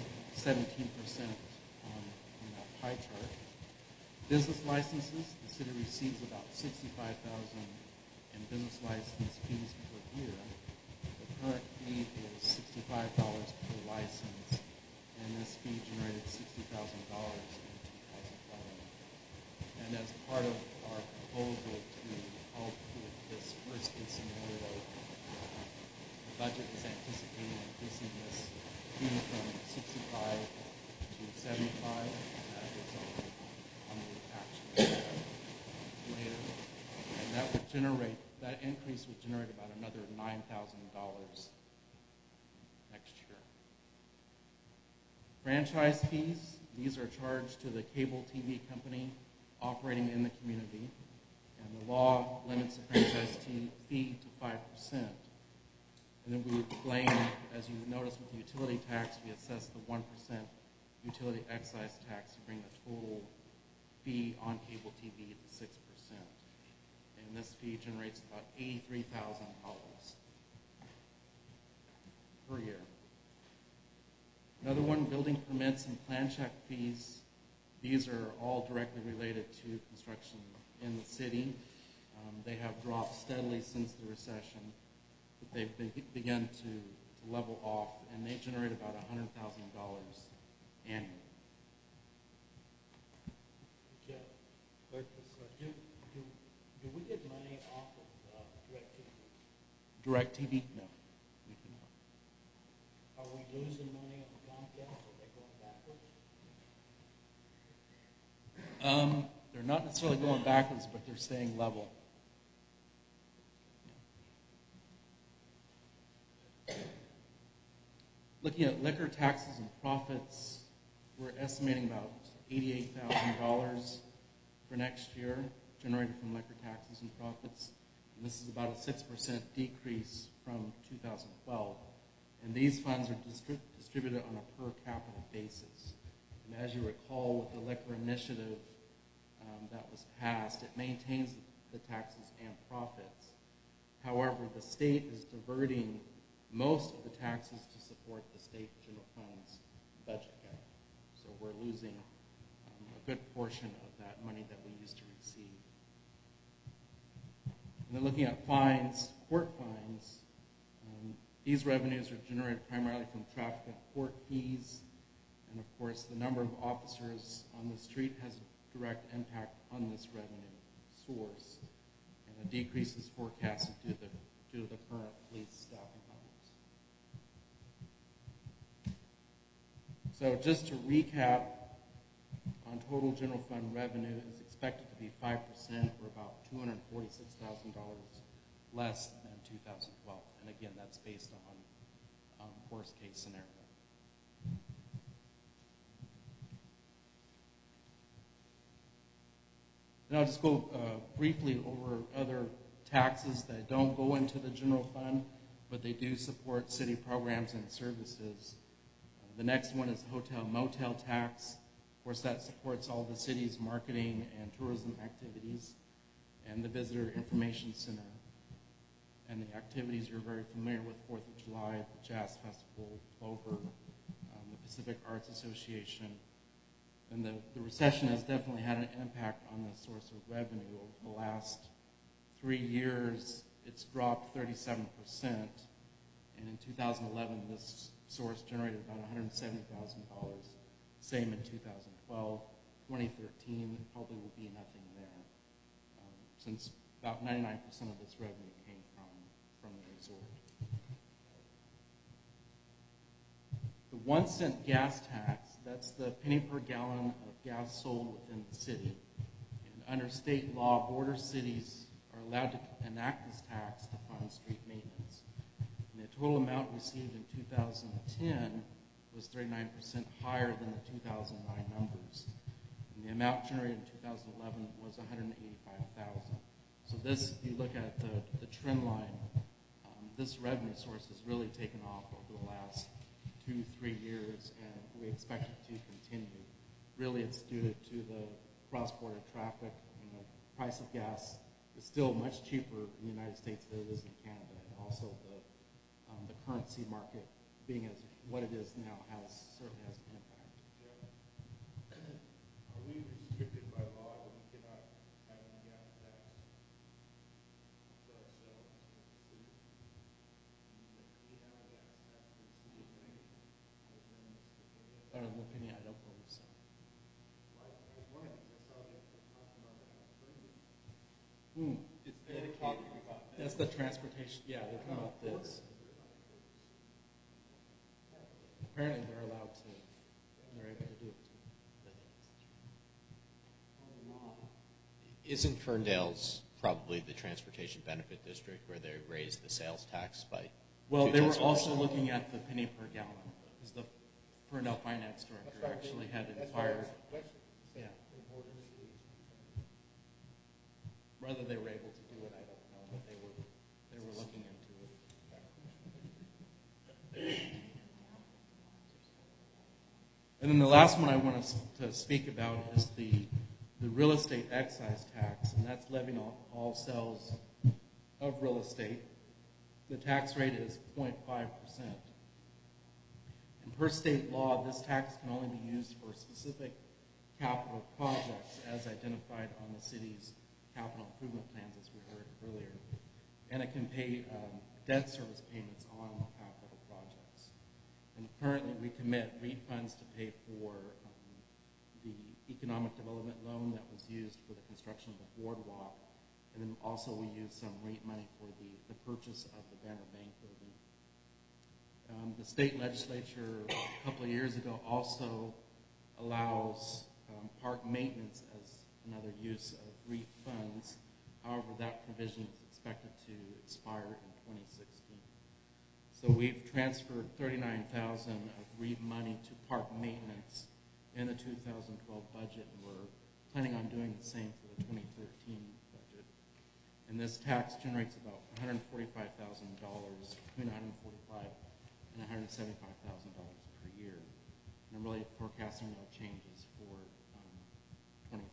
on that pie chart. Business licenses, the city receives about $65,000 in business license fees per year. The current fee is $65 per license, and this fee generated $60,000 in 2011. And as part of our proposal to help with this worst case scenario, the budget is anticipating increasing this fee from 65 to 75. That is on the action later. And that increase would generate about another $9,000 next year. Franchise fees, these are charged to the cable TV company operating in the community. And the law limits the franchise fee to 5%. And then we would blame, as you notice with the utility tax, we assess the 1% utility excise tax to bring the total fee on cable TV to 6%. And this fee generates about $83,000 per year. Another one, building permits and plan check fees. These are all directly related to construction in the city. They have dropped steadily since the recession. They've begun to level off, and they generate about $100,000 annually. Jeff, do we get money off of DirecTV? DirecTV? No, we do not. Are we losing money on Comcast? Are they going backwards? They're not necessarily going backwards, but they're staying level. Looking at liquor taxes and profits, we're estimating about $88,000 for next year, generated from liquor taxes and profits. And this is about a 6% decrease from 2012. And these funds are distributed on a per capita basis. And as you recall, with the liquor initiative that was passed, it maintains the taxes and profits. However, the state is diverting most of the taxes to support the state general fund's budget gap. So we're losing a good portion of that money that we used to receive. And then looking at fines, court fines, these revenues are generated primarily from traffic and court fees. And of course, the number of officers on the street has a direct impact on this revenue source. And a decrease is forecasted due to the current police staffing levels. So just to recap, on total general fund revenue is expected to be 5%, or about $246,000 less than 2012. And again, that's based on worst case scenario. And I'll just go briefly over other taxes that don't go into the general fund, but they do support city programs and services. The next one is hotel motel tax. Of course, that supports all the city's marketing and tourism activities, and the Visitor Information Center, and the activities you're very familiar with: 4th of July, the Jazz Festival, Clover, the Pacific Arts Association. And the recession has definitely had an impact on the source of revenue. Over the last 3 years, it's dropped 37%, and in 2011, this source generated about $170,000. Same in 2012. 2013 probably will be nothing there, since about 99% of this revenue came from the resort. The 1 cent gas tax, that's the penny per gallon of gas sold within the city. And under state law, border cities are allowed to enact this tax to fund street maintenance. And the total amount received in 2010 was 39% higher than the 2009 numbers. And the amount generated in 2011 was $185,000. So this, if you look at the trend line, this revenue source has really taken off over the last 2-3 years, and we expect it to continue. Really, it's due to the cross-border traffic. The price of gas is still much cheaper in the United States than it is in Canada, and also the currency market, being as what it is now, certainly has an impact. Are we restricted by law that we cannot have any gas tax for ourselves as a city? Do we have a gas tax for the city of Reagan? Out of opinion, I don't believe so. Well, I was wondering, because I saw they were talking about that on Spring. They were talking about that. That's the transportation. Yeah, they're talking about this. Apparently, they're allowed to. They're able to do it too. Isn't Ferndale's probably the transportation benefit district where they raised the sales tax by? Well, they were also looking at the penny per gallon, because the Ferndale finance director actually had inquired. Yeah. Whether they were able to do it, I don't know, but they were looking into it. And then the last one I want to speak about is the real estate excise tax, and that's levied on all sales of real estate. The tax rate is 0.5%. And per state law, this tax can only be used for specific capital projects as identified on the city's capital improvement plans, as we heard earlier. And it can pay debt service payments on capital projects. And currently we commit REIT funds to pay for the economic development loan that was used for the construction of the boardwalk. And then also we use some REIT money for the purchase of the Banner Bank building. The state legislature a couple of years ago also allows park maintenance as another use of REIT funds. However, that provision is expected to expire in 2016. So we've transferred $39,000 of REIT money to park maintenance in the 2012 budget, and we're planning on doing the same for the 2013 budget. And this tax generates about $145,000, between $145,000 and $175,000 per year. And I'm really forecasting no changes for 2013.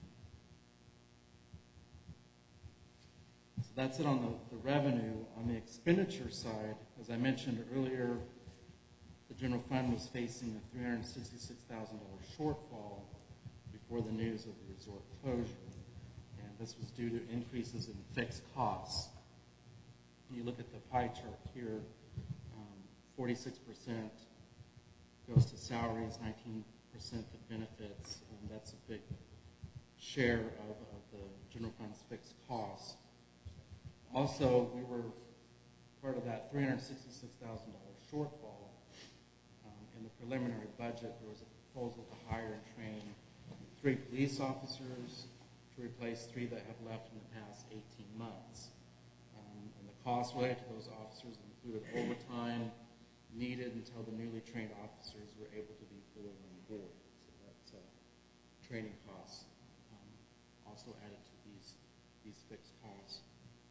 So that's it on the revenue. On the expenditure side, as I mentioned earlier, the general fund was facing a $366,000 shortfall before the news of the resort closure. And this was due to increases in fixed costs. You look at the pie chart here, 46% goes to salaries, 19% to benefits, and that's a big share of the general fund's fixed costs. Also, we were part of that $366,000 shortfall. In the preliminary budget, there was a proposal to hire and train 3 police officers to replace 3 that have left in the past 18 months. And the costs related to those officers included overtime needed until the newly trained officers were able to be fully on board. So that's training costs also added to these fixed costs.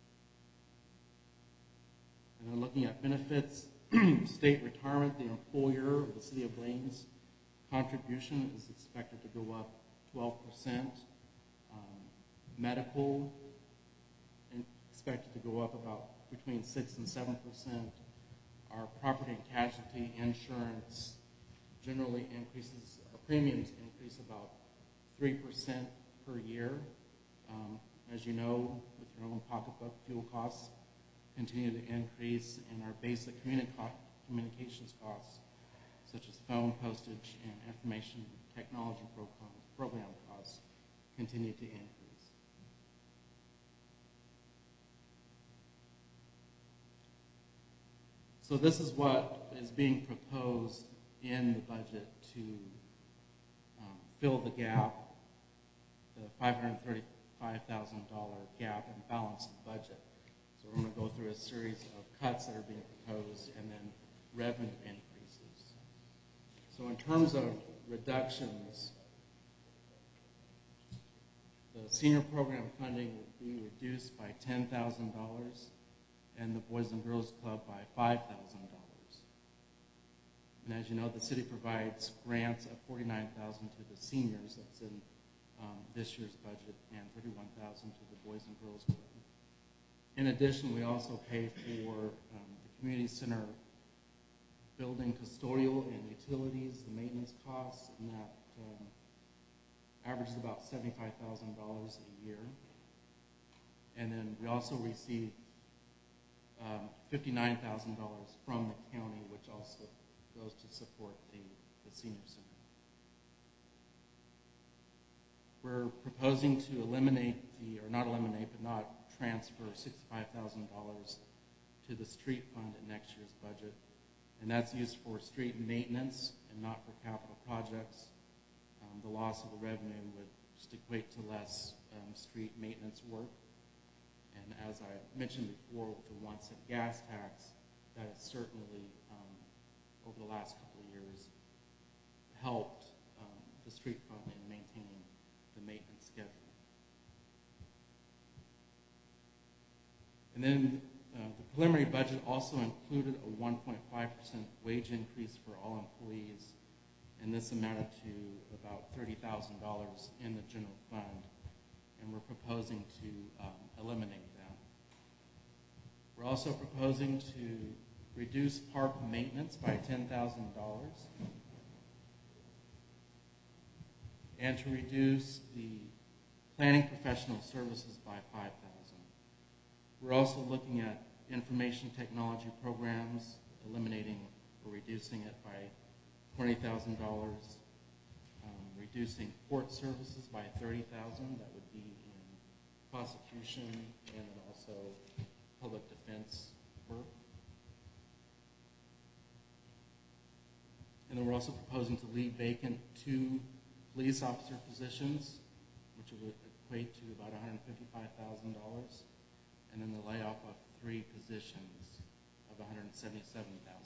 And then looking at benefits, state retirement, the employer of the City of Blaine's contribution is expected to go up 12%. Medical expected to go up about between 6 and 7%. Our property and casualty insurance generally increases, our premiums increase about 3% per year. As you know, with your own pocketbook, fuel costs continue to increase, and our basic communications costs, such as phone, postage, and information technology program costs, continue to increase. So this is what is being proposed in the budget to fill the gap, the $535,000 gap and balance the budget. So we're going to go through a series of cuts that are being proposed and then revenue increases. So in terms of reductions, the senior program funding will be reduced by $10,000 and the Boys and Girls Club by $5,000. And as you know, the city provides grants of $49,000 to the seniors. That's in this year's budget, and $31,000 to the Boys and Girls Club. In addition, we also pay for the community center building custodial and utilities, the maintenance costs, and that averages about $75,000 a year. And then we also receive $59,000 from the county, which also goes to support the senior center. We're proposing to not transfer $65,000 to the street fund in next year's budget, and that's used for street maintenance and not for capital projects. The loss of the revenue would just equate to less street maintenance work. And as I mentioned before, with the 1-cent gas tax, that has certainly, over the last couple of years, helped the street fund in maintaining the maintenance schedule. And then the preliminary budget also included a 1.5% wage increase for all employees, and this amounted to about $30,000 in the general fund, and we're proposing to eliminate that. We're also proposing to reduce park maintenance by $10,000 and to reduce the planning professional services by $5,000. We're also looking at information technology programs, eliminating or reducing it by $20,000, reducing court services by $30,000. That would be in prosecution and then also public defense work. And then we're also proposing to leave vacant 2 police officer positions, which would equate to about $155,000, and then the layoff of 3 positions of $177,000.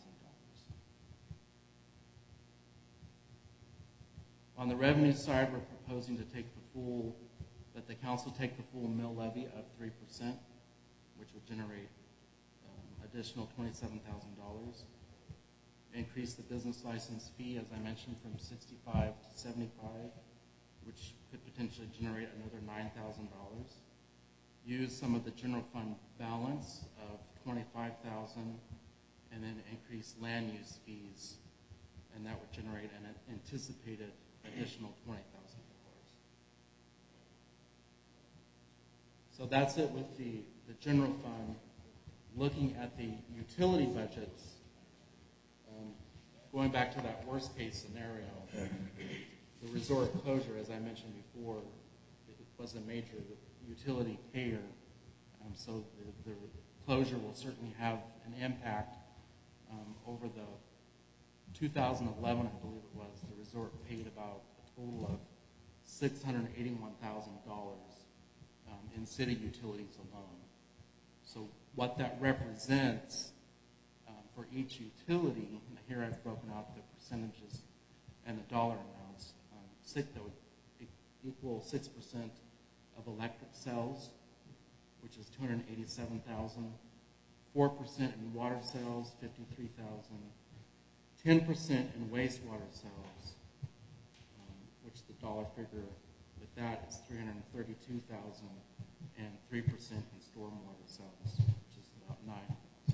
On the revenue side, we're proposing to that the council take the full mill levy of 3%, which would generate additional $27,000. Increase the business license fee, as I mentioned, from $65 to $75, which could potentially generate another $9,000. Use some of the general fund balance of $25,000, and then increase land use fees, and that would generate an anticipated additional $20,000. So that's it with the general fund. Looking at the utility budgets, going back to that worst case scenario, the resort closure, as I mentioned before, it was a major utility payer, so the closure will certainly have an impact. Over the 2011, I believe it was, the resort paid about a total of $681,000 in city utilities alone. So what that represents for each utility, and here I've broken out the percentages and the dollar amounts, that would equal 6% of electric cells, which is $287,000. 4% in water cells, $53,000. 10% in wastewater cells, which the dollar figure with that is $332,000, and 3% in stormwater cells, which is about $9,000.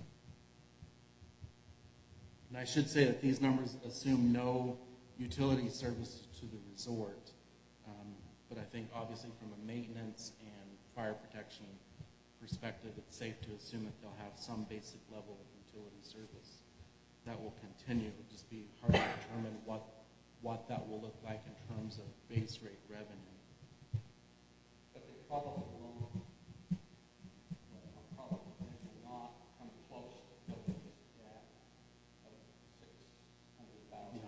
And I should say that these numbers assume no utility services to the resort, but I think obviously from a maintenance and fire protection perspective, it's safe to assume that they'll have some basic level of utility service that will continue. It'll just be hard to determine what that will look like in terms of base rate revenue. But they probably won't not come close to filling this gap of $600,000.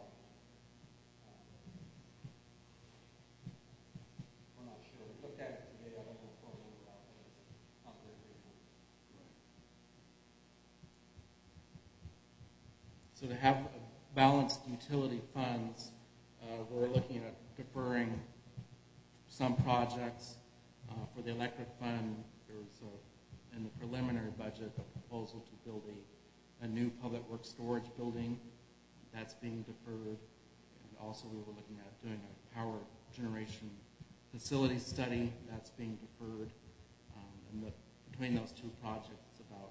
We're not sure. We looked at it today. I don't know if we'll remember out there. It's not very big. So to have balanced utility funds, we're looking at deferring some projects. For the electric fund, there's in the preliminary budget a proposal to build a new public works storage building. That's being deferred. And also we were looking at doing a power generation facility study. That's being deferred. And between those two projects, it's about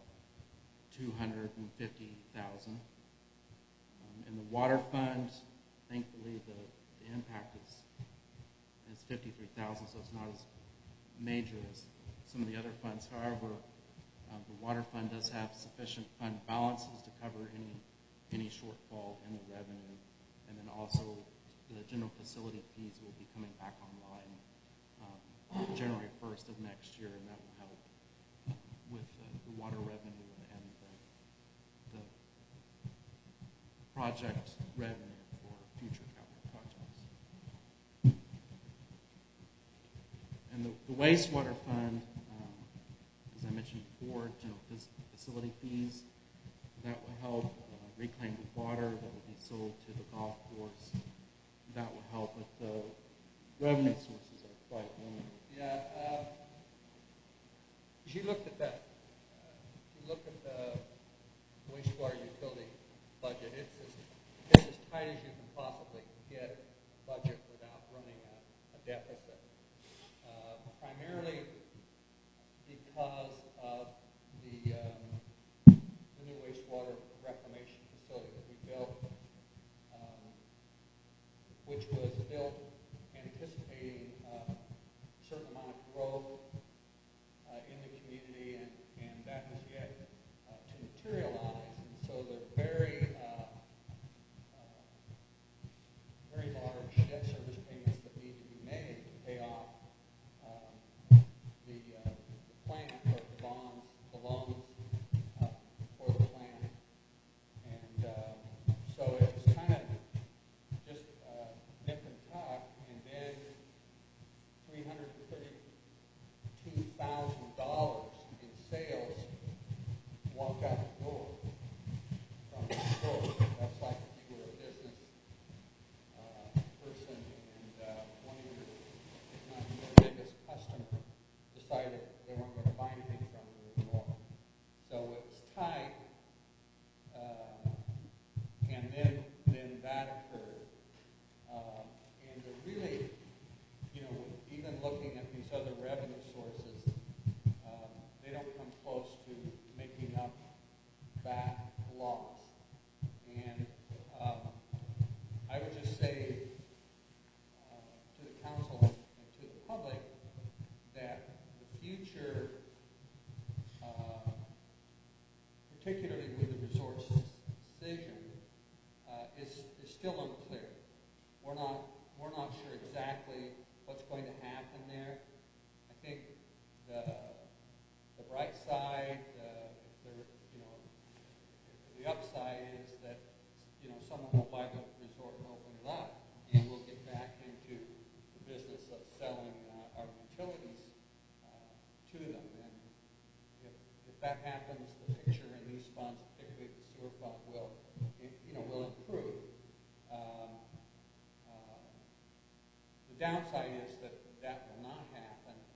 $250,000. In the water fund, thankfully the impact is $53,000, so it's not as major as some of the other funds. However, the water fund does have sufficient fund balances to cover any shortfall in the revenue, and then also the general facility fees will be coming back online January 1st of next year, and that will help with the water revenue and the project revenue for future capital projects. And the wastewater fund, as I mentioned before, general facility fees, that will help reclaim the water that will be sold to the golf course. That will help with the revenue sources are quite limited. Yeah. As you looked at that, you look at the wastewater utility budget, it's as tight as you can possibly get a budget without running a deficit. Primarily because of the new wastewater reclamation facility that we built, which was built anticipating a certain amount of growth in the community, and that has yet to materialize. And so they're very large debt service payments that need to be made to pay off the plant, or the bonds, the loans for the plant. And so it's kind of just nip and tuck, and then $332,000 in sales walk out the door from the store. That's like if you were a business person and one of your, if not your biggest customer, decided they weren't going to buy anything from you anymore. So it was tight, and then that occurred. And to really, even looking at these other revenue sources, they don't come close to making up that loss. And I would just say to the council and to the public that the future, particularly with the resource decision, is still unclear. We're not sure exactly what's going to happen there. I think the bright side, the upside is that someone will buy the resort and open it up, and we'll get back into the business of selling our utilities to them. And if that happens, the picture in these funds, particularly the sewer fund, will improve. The downside is that will not happen,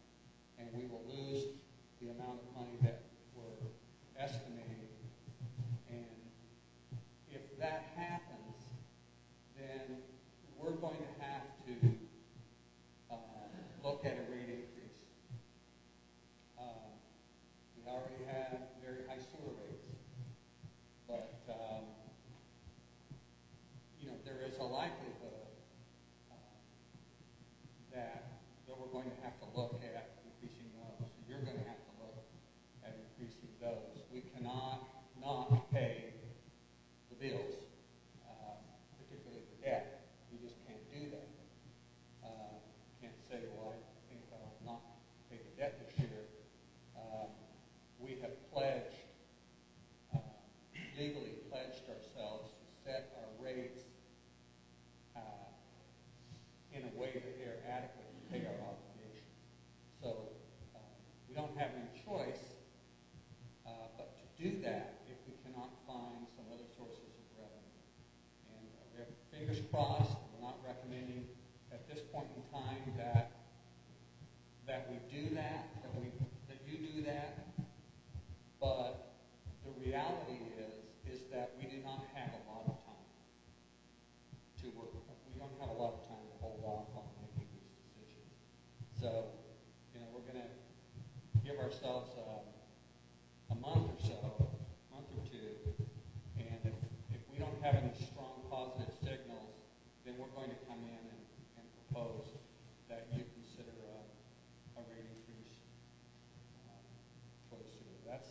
do that if we cannot find some other sources of revenue. And we have fingers crossed. We're not recommending at this point in time that we do that, that you do that. But the reality is that we do not have a lot of time to work with. We don't have a lot of time to hold off on making these decisions. So, we're going to give ourselves a month or so, month or two, and if we don't have any strong positive signals, then we're going to come in and propose that you consider a rate increase for the sewer. That's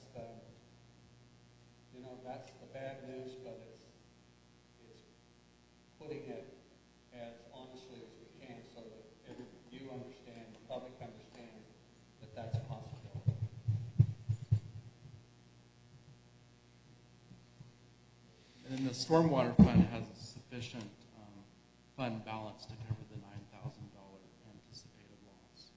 the bad news, but it's putting it as honestly as we can so that you understand, the public understands that that's a possibility. And the stormwater fund has a sufficient fund balance to cover the $9,000 anticipated loss.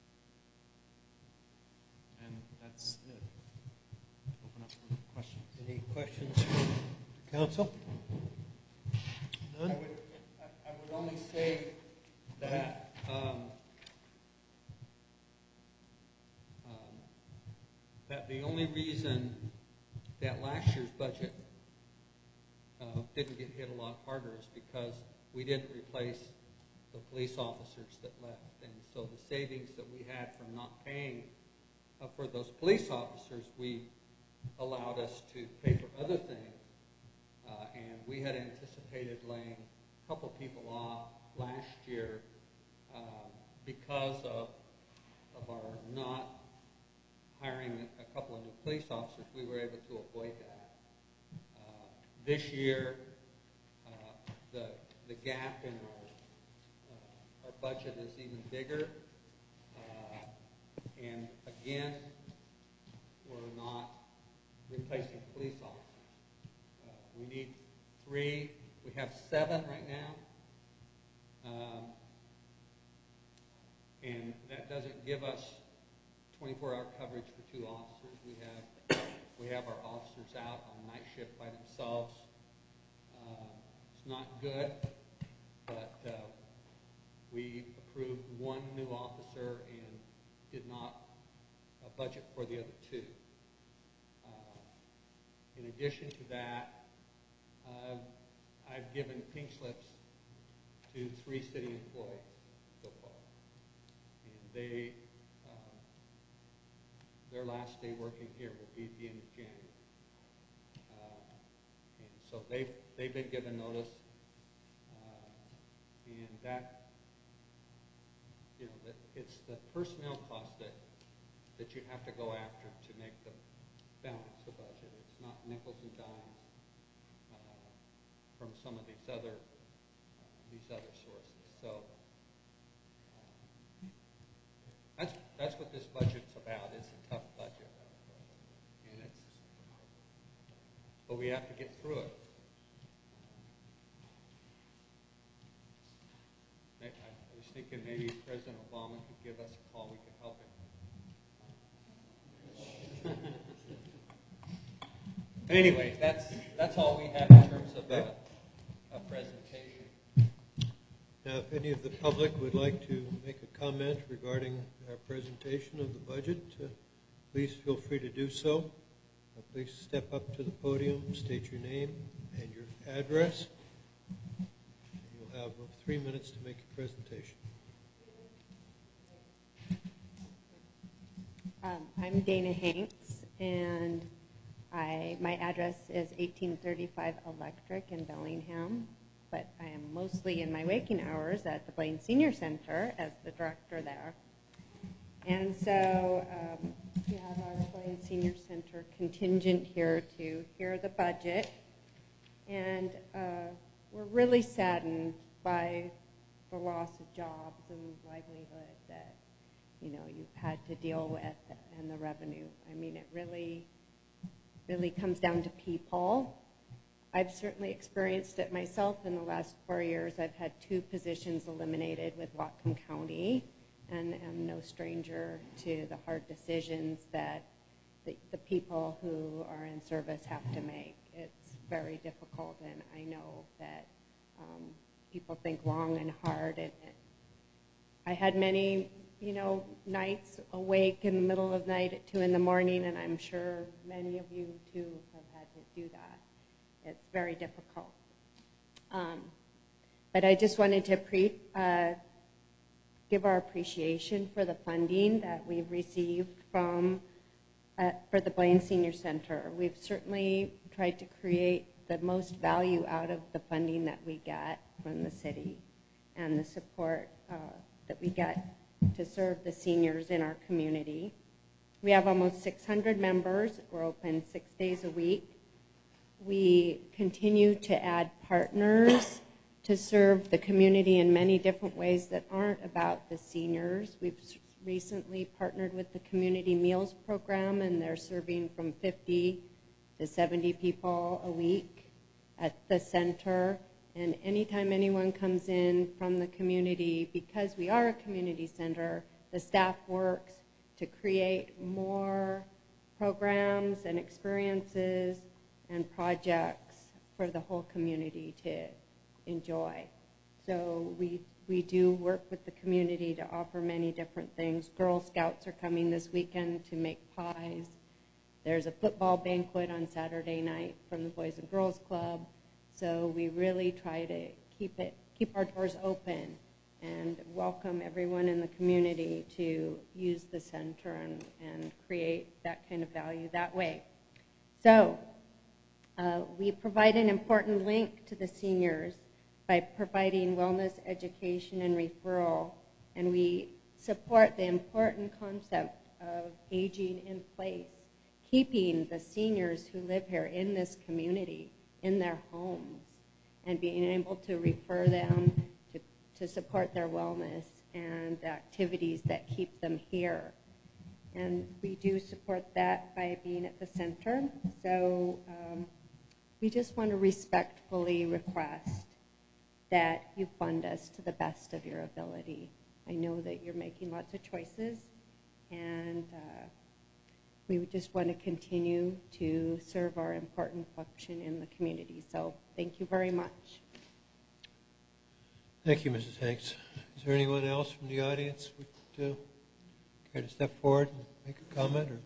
And that's it. Open up for questions. Any questions from the council? None? I would only say that that the only reason that last year's budget didn't get hit a lot harder is because we didn't replace the police officers that left. And so the savings that we had from not paying for those police officers, we allowed us to pay for other things. And we had anticipated laying a couple people off last year because of our not hiring a couple of new police officers. We were able to avoid that. This year, the gap in our budget is even bigger. And again, we're not replacing police officers. We need 3. We have 7 right now. And that doesn't give us 24-hour coverage for 2 officers. We have our officers out on night shift by themselves. It's not good, but we approved 1 new officer and did not budget for the other 2. In addition to that, I've given pink slips to 3 city employees so far, and their last day working here will be at the end of January. And so they've been given notice, and that it's the personnel cost that you have to go after to make the balance the budget. It's not nickels and dimes from some of these other sources. So that's what this budget's about. It's a tough budget, and but we have to get through it. I was thinking maybe President Obama could give us a call. We could help him. Anyway, that's all we have in terms of a presentation. Now, if any of the public would like to make a comment regarding our presentation of the budget, please feel free to do so. Please step up to the podium, state your name and your address. You'll have 3 minutes to make your presentation. I'm Dana Hanks, and my address is 1835 Electric in Bellingham, but I am mostly in my waking hours at the Blaine Senior Center as the director there. And so we have our Blaine Senior Center contingent here to hear the budget, and we're really saddened by the loss of jobs and livelihood that you've had to deal with, and the revenue. I mean, it really comes down to people. I've certainly experienced it myself in the last 4 years. I've had 2 positions eliminated with Whatcom County, and am no stranger to the hard decisions that the people who are in service have to make. It's very difficult, and I know that people think long and hard. And I had many, nights awake in the middle of the night at 2 a.m, and I'm sure many of you too have had to do that. It's very difficult. But I just wanted to give our appreciation for the funding that we've received for the Blaine Senior Center. We've certainly tried to create the most value out of the funding that we get from the city and the support that we get to serve the seniors in our community. We have almost 600 members. We're open 6 days a week. We continue to add partners to serve the community in many different ways that aren't about the seniors. We've recently partnered with the Community Meals Program, and they're serving from 50 to 70 people a week at the center. And anytime anyone comes in from the community, because we are a community center, the staff works to create more programs and experiences and projects for the whole community to enjoy. So we do work with the community to offer many different things. Girl Scouts are coming this weekend to make pies. There's a football banquet on Saturday night from the Boys and Girls Club. So we really try to keep our doors open and welcome everyone in the community to use the center and create that kind of value that way. So we provide an important link to the seniors by providing wellness education and referral, and we support the important concept of aging in place, keeping the seniors who live here in this community in their homes and being able to refer them to support their wellness and the activities that keep them here. And we do support that by being at the center. So we just want to respectfully request that you fund us to the best of your ability. I know that you're making lots of choices, and we would just want to continue to serve our important function in the community. So thank you very much. Thank you, Mrs. Hanks. Is there anyone else from the audience who would care to step forward and make a comment? Or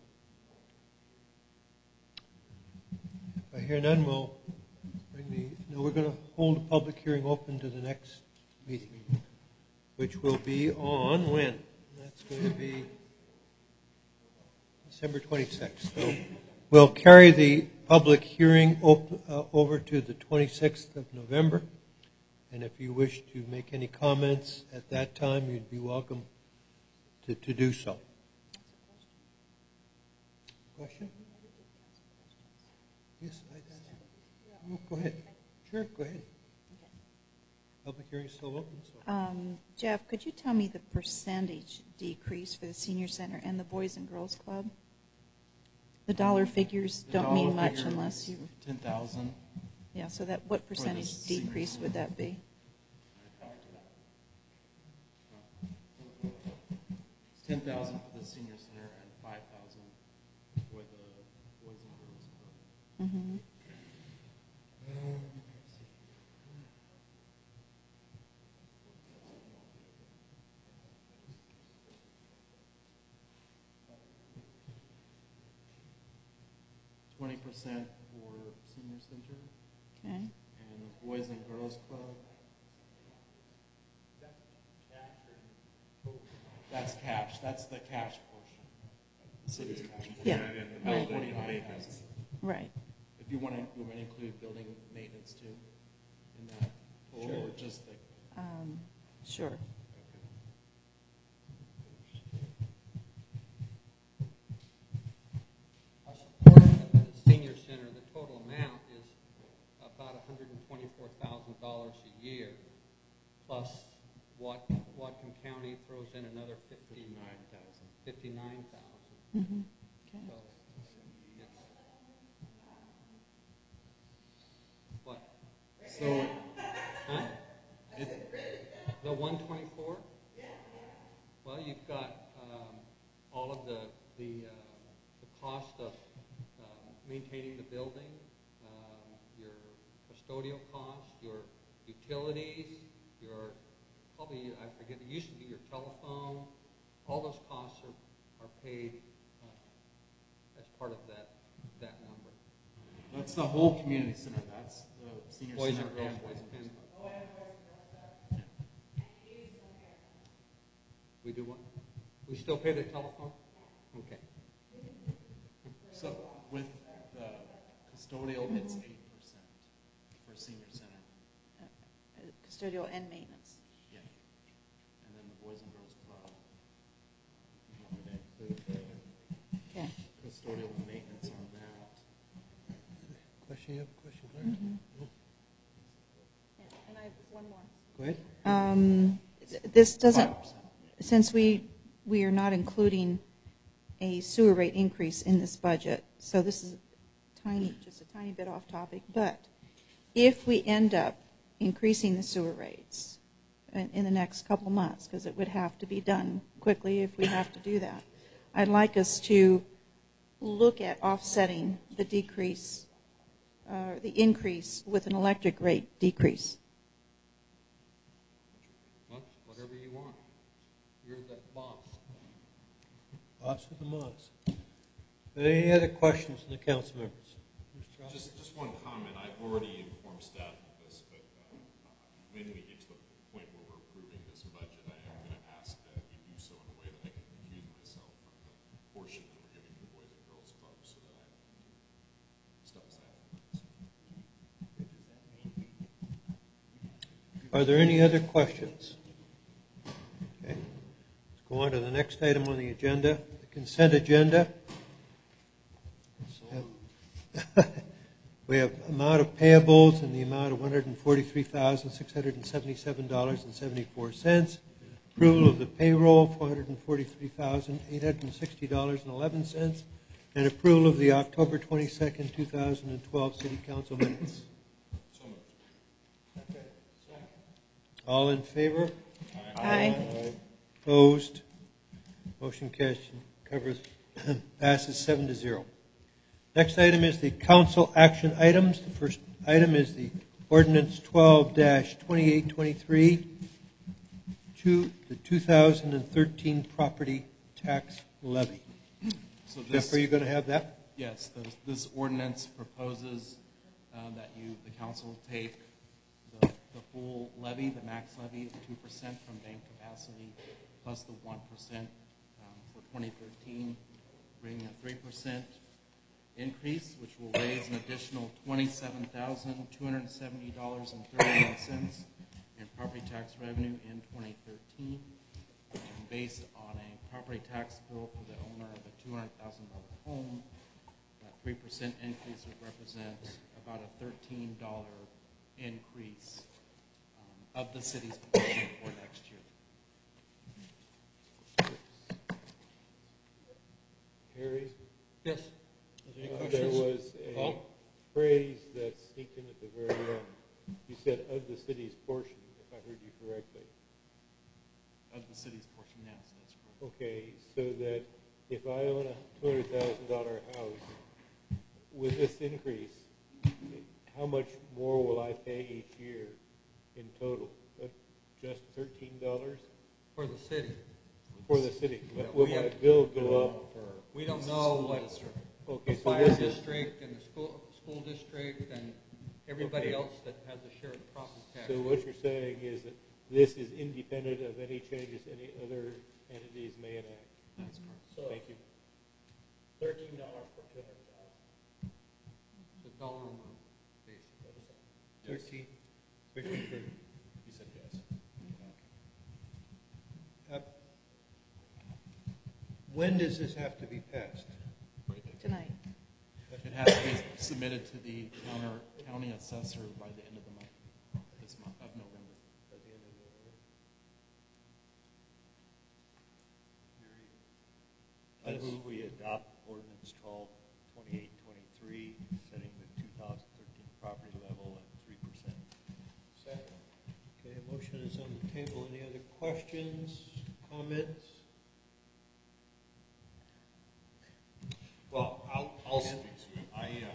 if I hear none, we're going to hold a public hearing open to the next meeting, which will be on when? That's going to be December 26th. So we'll carry the public hearing over to the 26th of November. And if you wish to make any comments at that time, you'd be welcome to do so. Question? Yes, oh, go ahead. Sure, go ahead. Public hearing is still open. So. Jeff, could you tell me the percentage decrease for the Senior Center and the Boys and Girls Club? The dollar figures don't mean much unless you... 10,000. Yeah, so what percentage decrease would that be? 10,000 for the Senior Center and 5,000 for the Boys and Girls Club. Mm-hmm. 20% for Senior Center. Okay. And the Boys and Girls Club. That's cash. That's the cash portion. The city's cash portion. Yeah. About 49,000. Right. If you want to include building maintenance too in that total, or just the. Sure. Support of the Senior Center, the total amount is about $124,000 a year, plus Whatcom County throws in another $59,000. Mm-hmm. Okay. So what? So. Huh? The 124? Well, you've got all of the cost of maintaining the building, your custodial costs, your utilities, your, probably, I forget, it used to be your telephone. All those costs are paid as part of that number. That's the whole community center. That's the senior Boys center and girls and boys and club. girls club. We do what? We still pay the telephone? Okay. So with the custodial, it's 8% for senior center. Custodial and maintenance. Yeah. And then the Boys and Girls Club, you want me to include the custodial and maintenance on that. Question, you have a question, Claire? No? Yeah, and I have one more. Go ahead. This doesn't, 5%. since we are not including a sewer rate increase in this budget, so this is just a tiny bit off topic, but if we end up increasing the sewer rates in the next couple of months, because it would have to be done quickly if we have to do that, I'd like us to look at offsetting the decrease, the increase with an electric rate decrease. Well, whatever you want. You're the boss. Boss of the moss. Any other questions from the council members? Just one comment. I've already informed staff of this, but when we get to the point where we're approving this budget, I am going to ask that we do so in a way that I can recuse myself from the portion that we're giving to the Boys and Girls Club, so that I can step aside from that. Are there any other questions? Okay. Let's go on to the next item on the agenda, the consent agenda. We have amount of payables in the amount of $143,677.74. Approval of the payroll, $443,860.11. And approval of the October 22nd, 2012 City Council minutes. So moved. All in favor? Aye. Opposed? Motion passes 7-0. Next item is the council action items. The first item is the ordinance 12-2823 to the 2013 property tax levy. So Jeff, are you going to have that? Yes, this ordinance proposes that the council take the full levy, the max levy of 2% from bank capacity, plus the 1% for 2013, bring a 3% increase, which will raise an additional $27,270.31 in property tax revenue in 2013, and based on a property tax bill for the owner of a $200,000 home. That 3% increase would represent about a $13 increase of the city's portion for next year. Harry? Yes. There was a phrase that sneaked in at the very end. You said of the city's portion, if I heard you correctly. Of the city's portion, yes, that's correct. Okay, so that if I own a $200,000 house, with this increase, how much more will I pay each year in total? Just $13? For the city. For the city. Will my bill go up? We don't know what the fire district and the school district and everybody else that has a share of the property tax. So what you're saying is that this is independent of any changes any other entities may enact? That's correct. So Thank you. $13 per 200,000. It's a dollar amount, basically. 13. He said yes. When does this have to be passed? Tonight. It has to be submitted to the county assessor by the end of the month, this month of November. At the end of November. I move we adopt ordinance 12-2823, setting the 2013 property level at 3%. Second. Okay, a motion is on the table. Any other questions, comments? Well, I'll speak to it.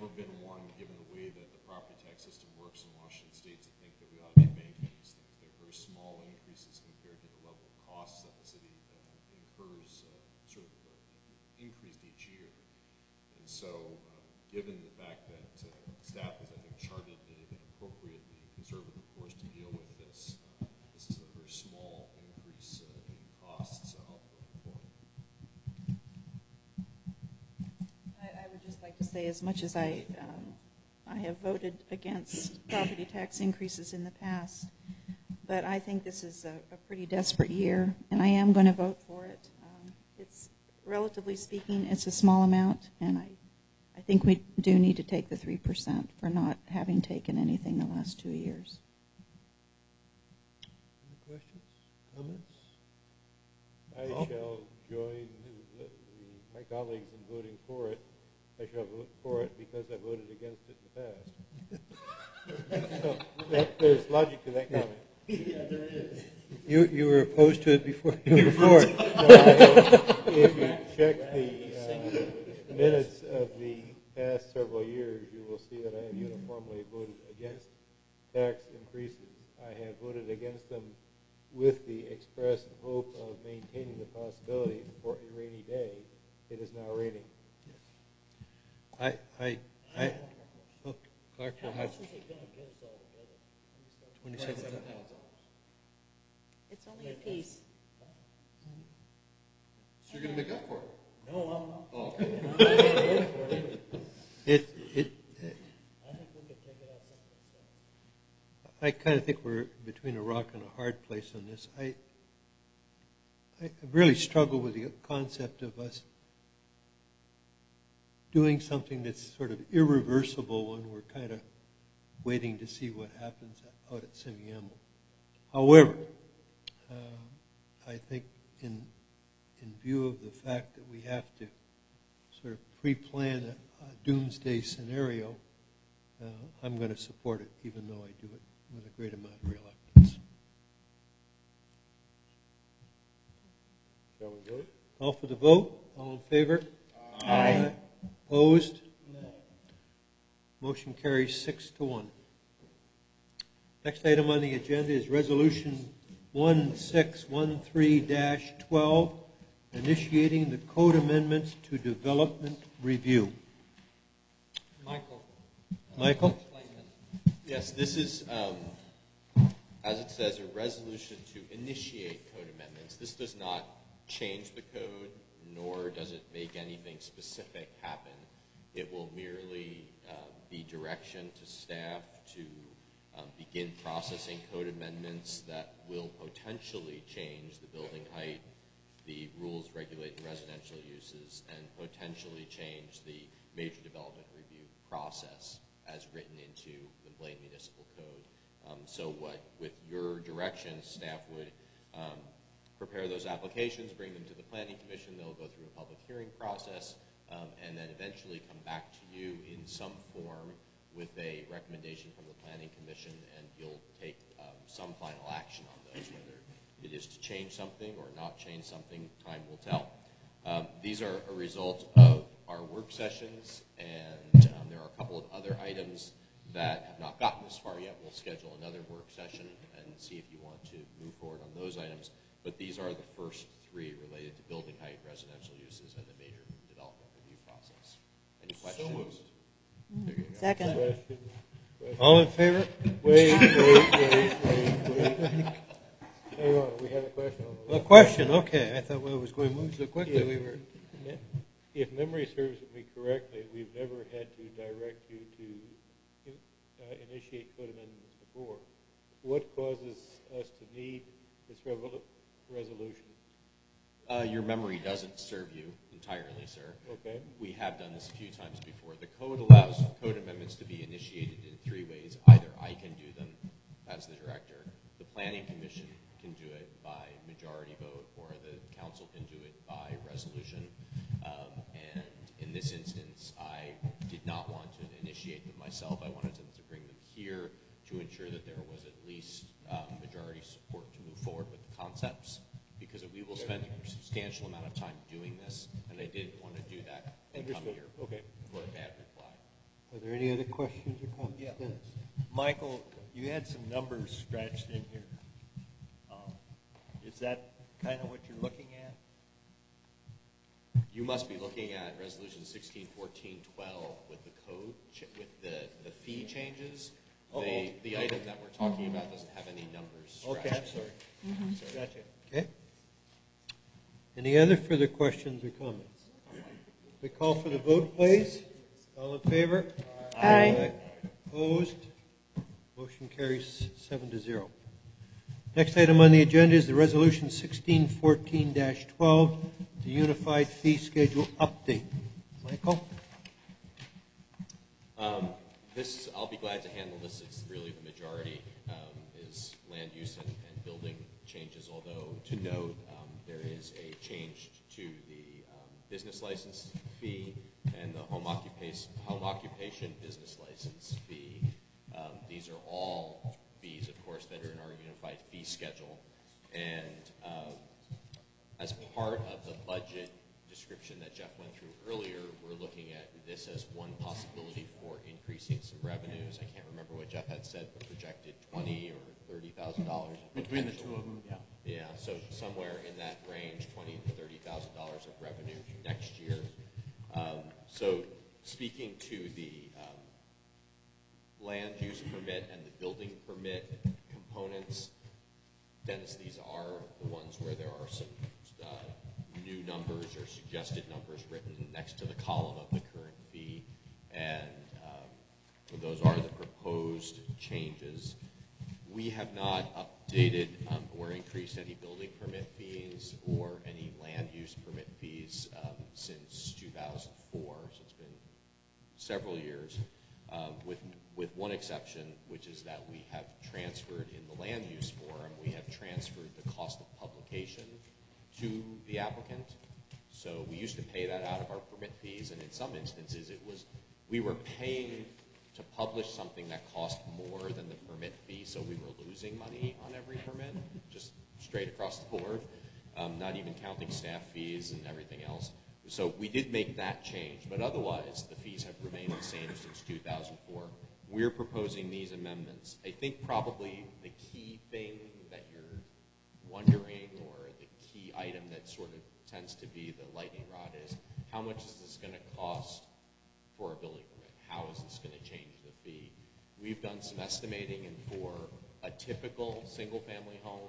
never been one, given the way that the property tax system works in Washington State, to think that we ought to be banking these things. They're very small increases compared to the level of costs that the city incurs, increased each year. And so, given the fact that staff has, I think, charted an appropriately conservative course to deal with this, this is a very small increase in costs going forward. I would just like to say, as much as I have voted against property tax increases in the past, but I think this is a pretty desperate year, and I am going to vote for it. It's, relatively speaking, it's a small amount, and I think we do need to take the 3% for not having taken anything the last 2 years. Any questions, comments? I shall join my colleagues in voting for it. I shall vote for it because I voted against it in the past. So there's logic to that comment. Yeah, there is. You were opposed to it before you were for it. If you check the minutes of the past several years, you will see that I have uniformly voted against tax increases. I have voted against them with the express hope of maintaining the possibility for a rainy day. It is now raining. Look, Clark will have 27,000. It's only a piece. So you're going to make up for it? No, I'm not. Oh, okay. I think we could take it out someplace else. I kind of think we're between a rock and a hard place on this. I really struggle with the concept of us doing something that's sort of irreversible when we're kind of waiting to see what happens out at Semiahmoo. However, I think in view of the fact that we have to sort of pre-plan a doomsday scenario, I'm going to support it, even though I do it with a great amount of reluctance. Shall we vote? Call for the vote. All in favor? Aye. Opposed? No. Motion carries 6-1. Next item on the agenda is Resolution 1613-12, initiating the code amendments to development review. Michael? Yes, this is, as it says, a resolution to initiate code amendments. This does not change the code, nor does it make anything specific happen. It will merely be direction to staff to begin processing code amendments that will potentially change the building height, the rules regulating residential uses, and potentially change the major development review process as written into the Blaine Municipal Code. So with your direction, staff would prepare those applications, bring them to the Planning Commission. They'll go through a public hearing process, and then eventually come back to you in some form with a recommendation from the Planning Commission, and you'll take some final action on those, whether it is to change something or not change something. Time will tell. These are a result of our work sessions, and there are a couple of other items that have not gotten this far yet. We'll schedule another work session and see if you want to move forward on those items. But these are the first three related to building height, residential uses, and the major development review process. Any questions? Second. Question. All in favor? Wait. Hang on, we have a question on the A question, okay. I thought I was going to move so quickly. We were. If memory serves me correctly, we've never had to direct you to initiate code amendments before. What causes us to need this resolution? Your memory doesn't serve you entirely, sir. Okay. We have done this a few times before. The code allows code amendments to be initiated in three ways. Either I can do them as the director, the Planning Commission can do it by majority vote, or the council can do it by resolution. And in this instance, I did not want to initiate them myself. I wanted them to bring them here to ensure that there was at least majority support to move forward with the concepts, because we will spend a substantial amount of time doing this, and I didn't want to do that and come here for a bad reply. there any other questions or comments? Yeah. Dennis? Michael, you had some numbers scratched in here. Is that kind of what you're looking at? You must be looking at Resolution 161412 with the code, with the fee changes. The item that we're talking about doesn't have any numbers scratched. Okay, I'm sorry. Sorry. Gotcha. Okay. Any other further questions or comments? We call for the vote, please. All in favor? Aye. Opposed? Motion carries 7-0. Next item on the agenda is the Resolution 1614-12, the Unified Fee Schedule Update. Michael? This, I'll be glad to handle this. It's really the majority is land use and building changes, although to note there is a change to the business license fee and the home occupation business license fee. These are all fees, of course, that are in our unified fee schedule. And as part of the budget description that Jeff went through earlier, we're looking at this as one possibility for increasing some revenues. I can't remember what Jeff had said, but projected $20,000 or $30,000 Between the two of them, yeah. Yeah, so somewhere in that range, $20,000 to $30,000 of revenue next year. So speaking to the land use permit and the building permit components, Dennis, these are the ones where there are some new numbers or suggested numbers written next to the column of the current fee, and those are the proposed changes. We have not updated or increased any building permit fees or any land use permit fees since 2004, so it's been several years, with one exception, which is that we have transferred in the land use forum, we have transferred the cost of publication to the applicant. So we used to pay that out of our permit fees, and in some instances we were paying to publish something that cost more than the permit fee, so we were losing money on every permit, just straight across the board, not even counting staff fees and everything else. So we did make that change, but otherwise the fees have remained the same since 2004. We're proposing these amendments. I think probably the key thing that you're wondering, or the key item that sort of tends to be the lightning rod, is how much is this going to cost for a building permit? How is this going to change the fee? We've done some estimating, and for a typical single-family home,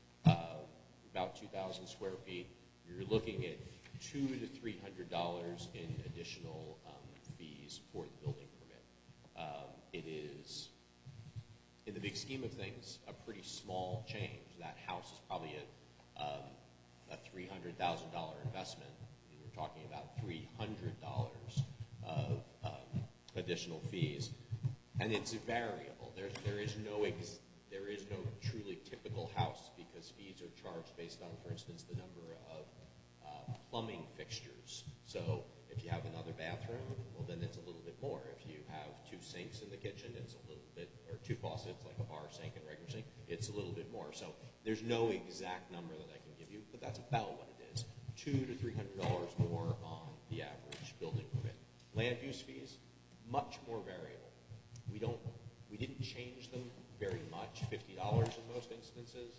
about 2,000 square feet, you're looking at $200 to $300 in additional fees for the building permit. It is, in the big scheme of things, a pretty small change. That house is probably a $300,000 investment, and we're talking about $300 of additional fees, and it's variable. There is no truly typical house, because fees are charged based on, for instance, the number of plumbing fixtures. So if you have another bathroom, well, then it's a little bit more. If you have 2 sinks in the kitchen, it's a little bit, or 2 faucets, like a bar sink and regular sink, it's a little bit more. So there's no exact number that I can give you, but that's about what it is. $200 to $300 more on the average building permit. Land use fees, much more variable. We didn't change them very much, $50 in most instances,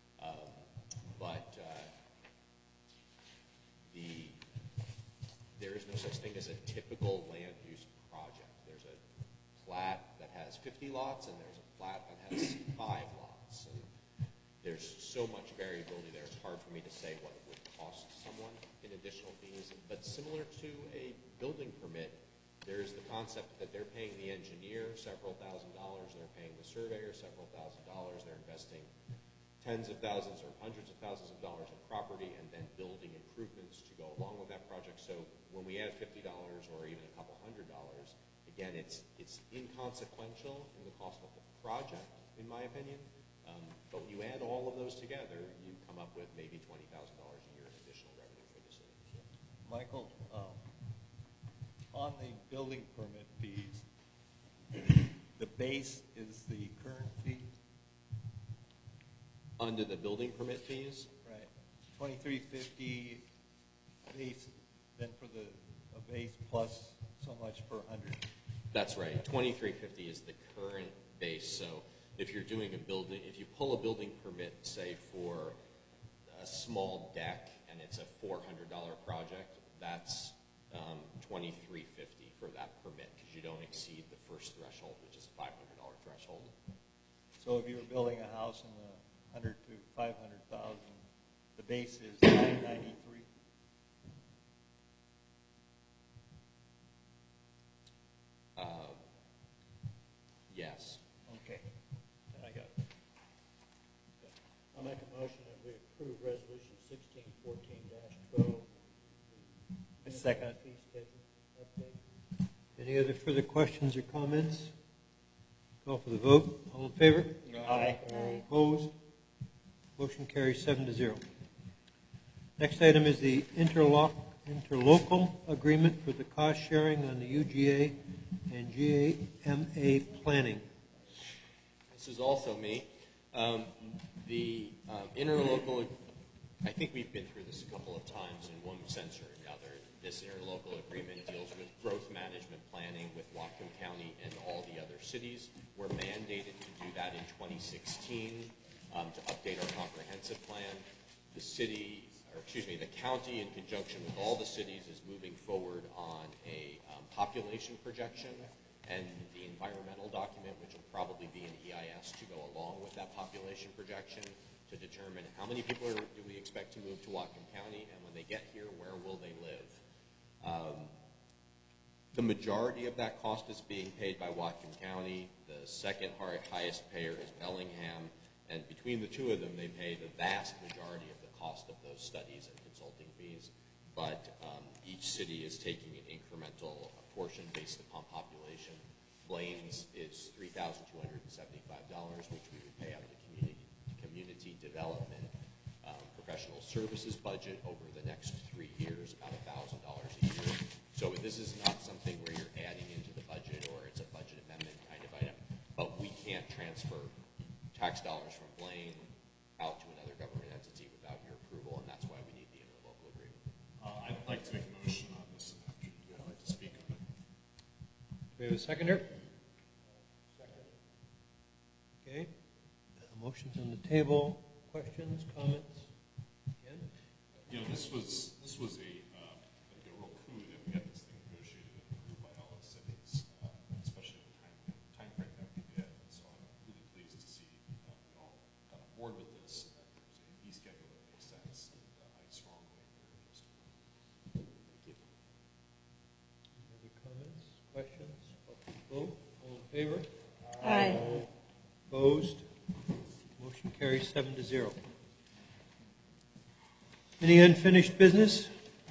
but there is no such thing as a typical land use project. There's a plat that has 50 lots, and there's a plat that has 5 lots. And there's so much variability there, it's hard for me to say what it would cost someone in additional fees. But similar to a building permit, there's the concept that they're paying the engineer several $1,000s, they're paying the surveyor several $1,000s, they're investing tens of thousands or hundreds of thousands of dollars in property and then building improvements to go along with that project. So when we add $50 or even a couple $100, again, it's inconsequential in the cost of the project, in my opinion. But when you add all of those together, you come up with maybe $20,000 a year in additional revenue for the city. Michael, on the building permit fees, the base is the current fee? Under the building permit fees? Right. $23.50 base, then for a base plus so much per 100. That's right. 2350 is the current base. So if you're doing a building, if you pull a building permit, say for a small deck, and it's a $400 project, that's 2350 for that permit, because you don't exceed the first threshold, which is a $500 threshold. So if you were building a house in the 100 to 500,000, the base is 993. Yes. Okay, then I got it. I'll make a motion that we approve resolution 1614-12. I second. Fee schedule update. Any other further questions or comments? Call for the vote. All in favor? Aye. Opposed? Motion carries 7-0. Next item is the interlocal agreement for the cost sharing on the UGA and GMA planning. This is also me. The interlocal, I think we've been through this a couple of times in one sense or another. This interlocal agreement deals with growth management planning with Whatcom County and all the other cities. We're mandated to do that in 2016 to update our comprehensive plan. The county, in conjunction with all the cities, is moving forward on a population projection and the environmental document, which will probably be an EIS to go along with that population projection to determine how many people do we expect to move to Whatcom County, and when they get here, where will they live? The majority of that cost is being paid by Whatcom County. The second highest payer is Bellingham, and between the two of them, they pay the vast majority of the cost of those studies and consulting fees. But each city is taking an incremental portion based upon population. Blaines is $3,275, which we would pay out of the community development professional services budget over the next 3 years, about $1,000 a year. So this is not something where you're adding into the budget or it's a budget amendment kind of item. But we can't transfer tax dollars from Blaine out to another government entity without your approval, and that's why we need the interlocal agreement. I'd like to make a motion on this, and after you would like to speak on it. Do we have a seconder? Second. Okay. Motion's on the table. Questions, comments? Ken? This was a real coup that we got this thing negotiated and approved by all the cities, especially the time frame that we did. So I'm really pleased to see we all got on board with this, and that there's a fee schedule that makes sense, and I strongly encourage us to work. Thank you. Any other comments, questions? Vote. All in favor? Aye. Opposed? Motion carries 7-0. Any unfinished business?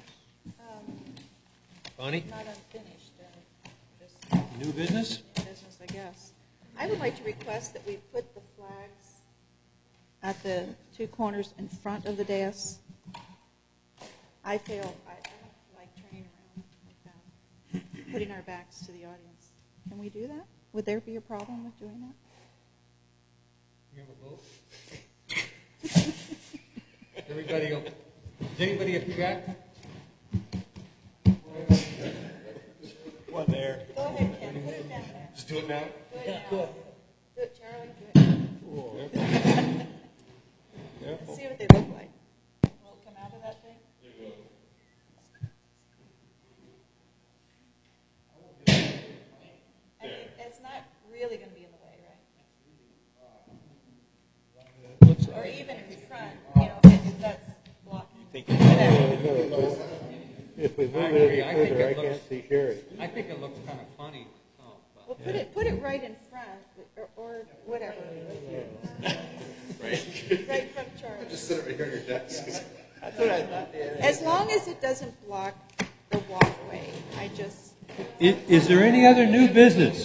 Bonnie? Not unfinished, just New business? business, I guess. I would like to request that we put the flags at the two corners in front of the dais. I don't like turning around like that, putting our backs to the audience. Can we do that? Would there be a problem with doing that? You have a vote? Does anybody object? One there. Go ahead, Ken, put it down there. Just do it now? Do it now. Do it, Charlie, do it. Let's see what they look like. Will it come out of that thing? I mean, it's not really going to be in the way, right? Or even in front, if that's blocking. If we move it any further, I can't see Sherry. I think it looks kind of funny. Well, put it right in front, or whatever. Right? Right in front of Charlie. Just sit over here on your desk. That's what I thought. As long as it doesn't block the walkway, Is there any other new business?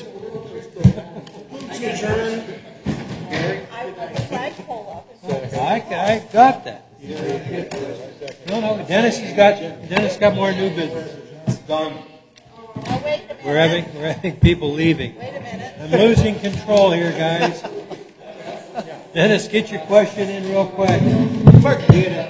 flagpole up. I got that. No, Dennis got more new business. It's done. Oh, wait a minute. We're having people leaving. Wait a minute. I'm losing control here, guys. Dennis, get your question in real quick.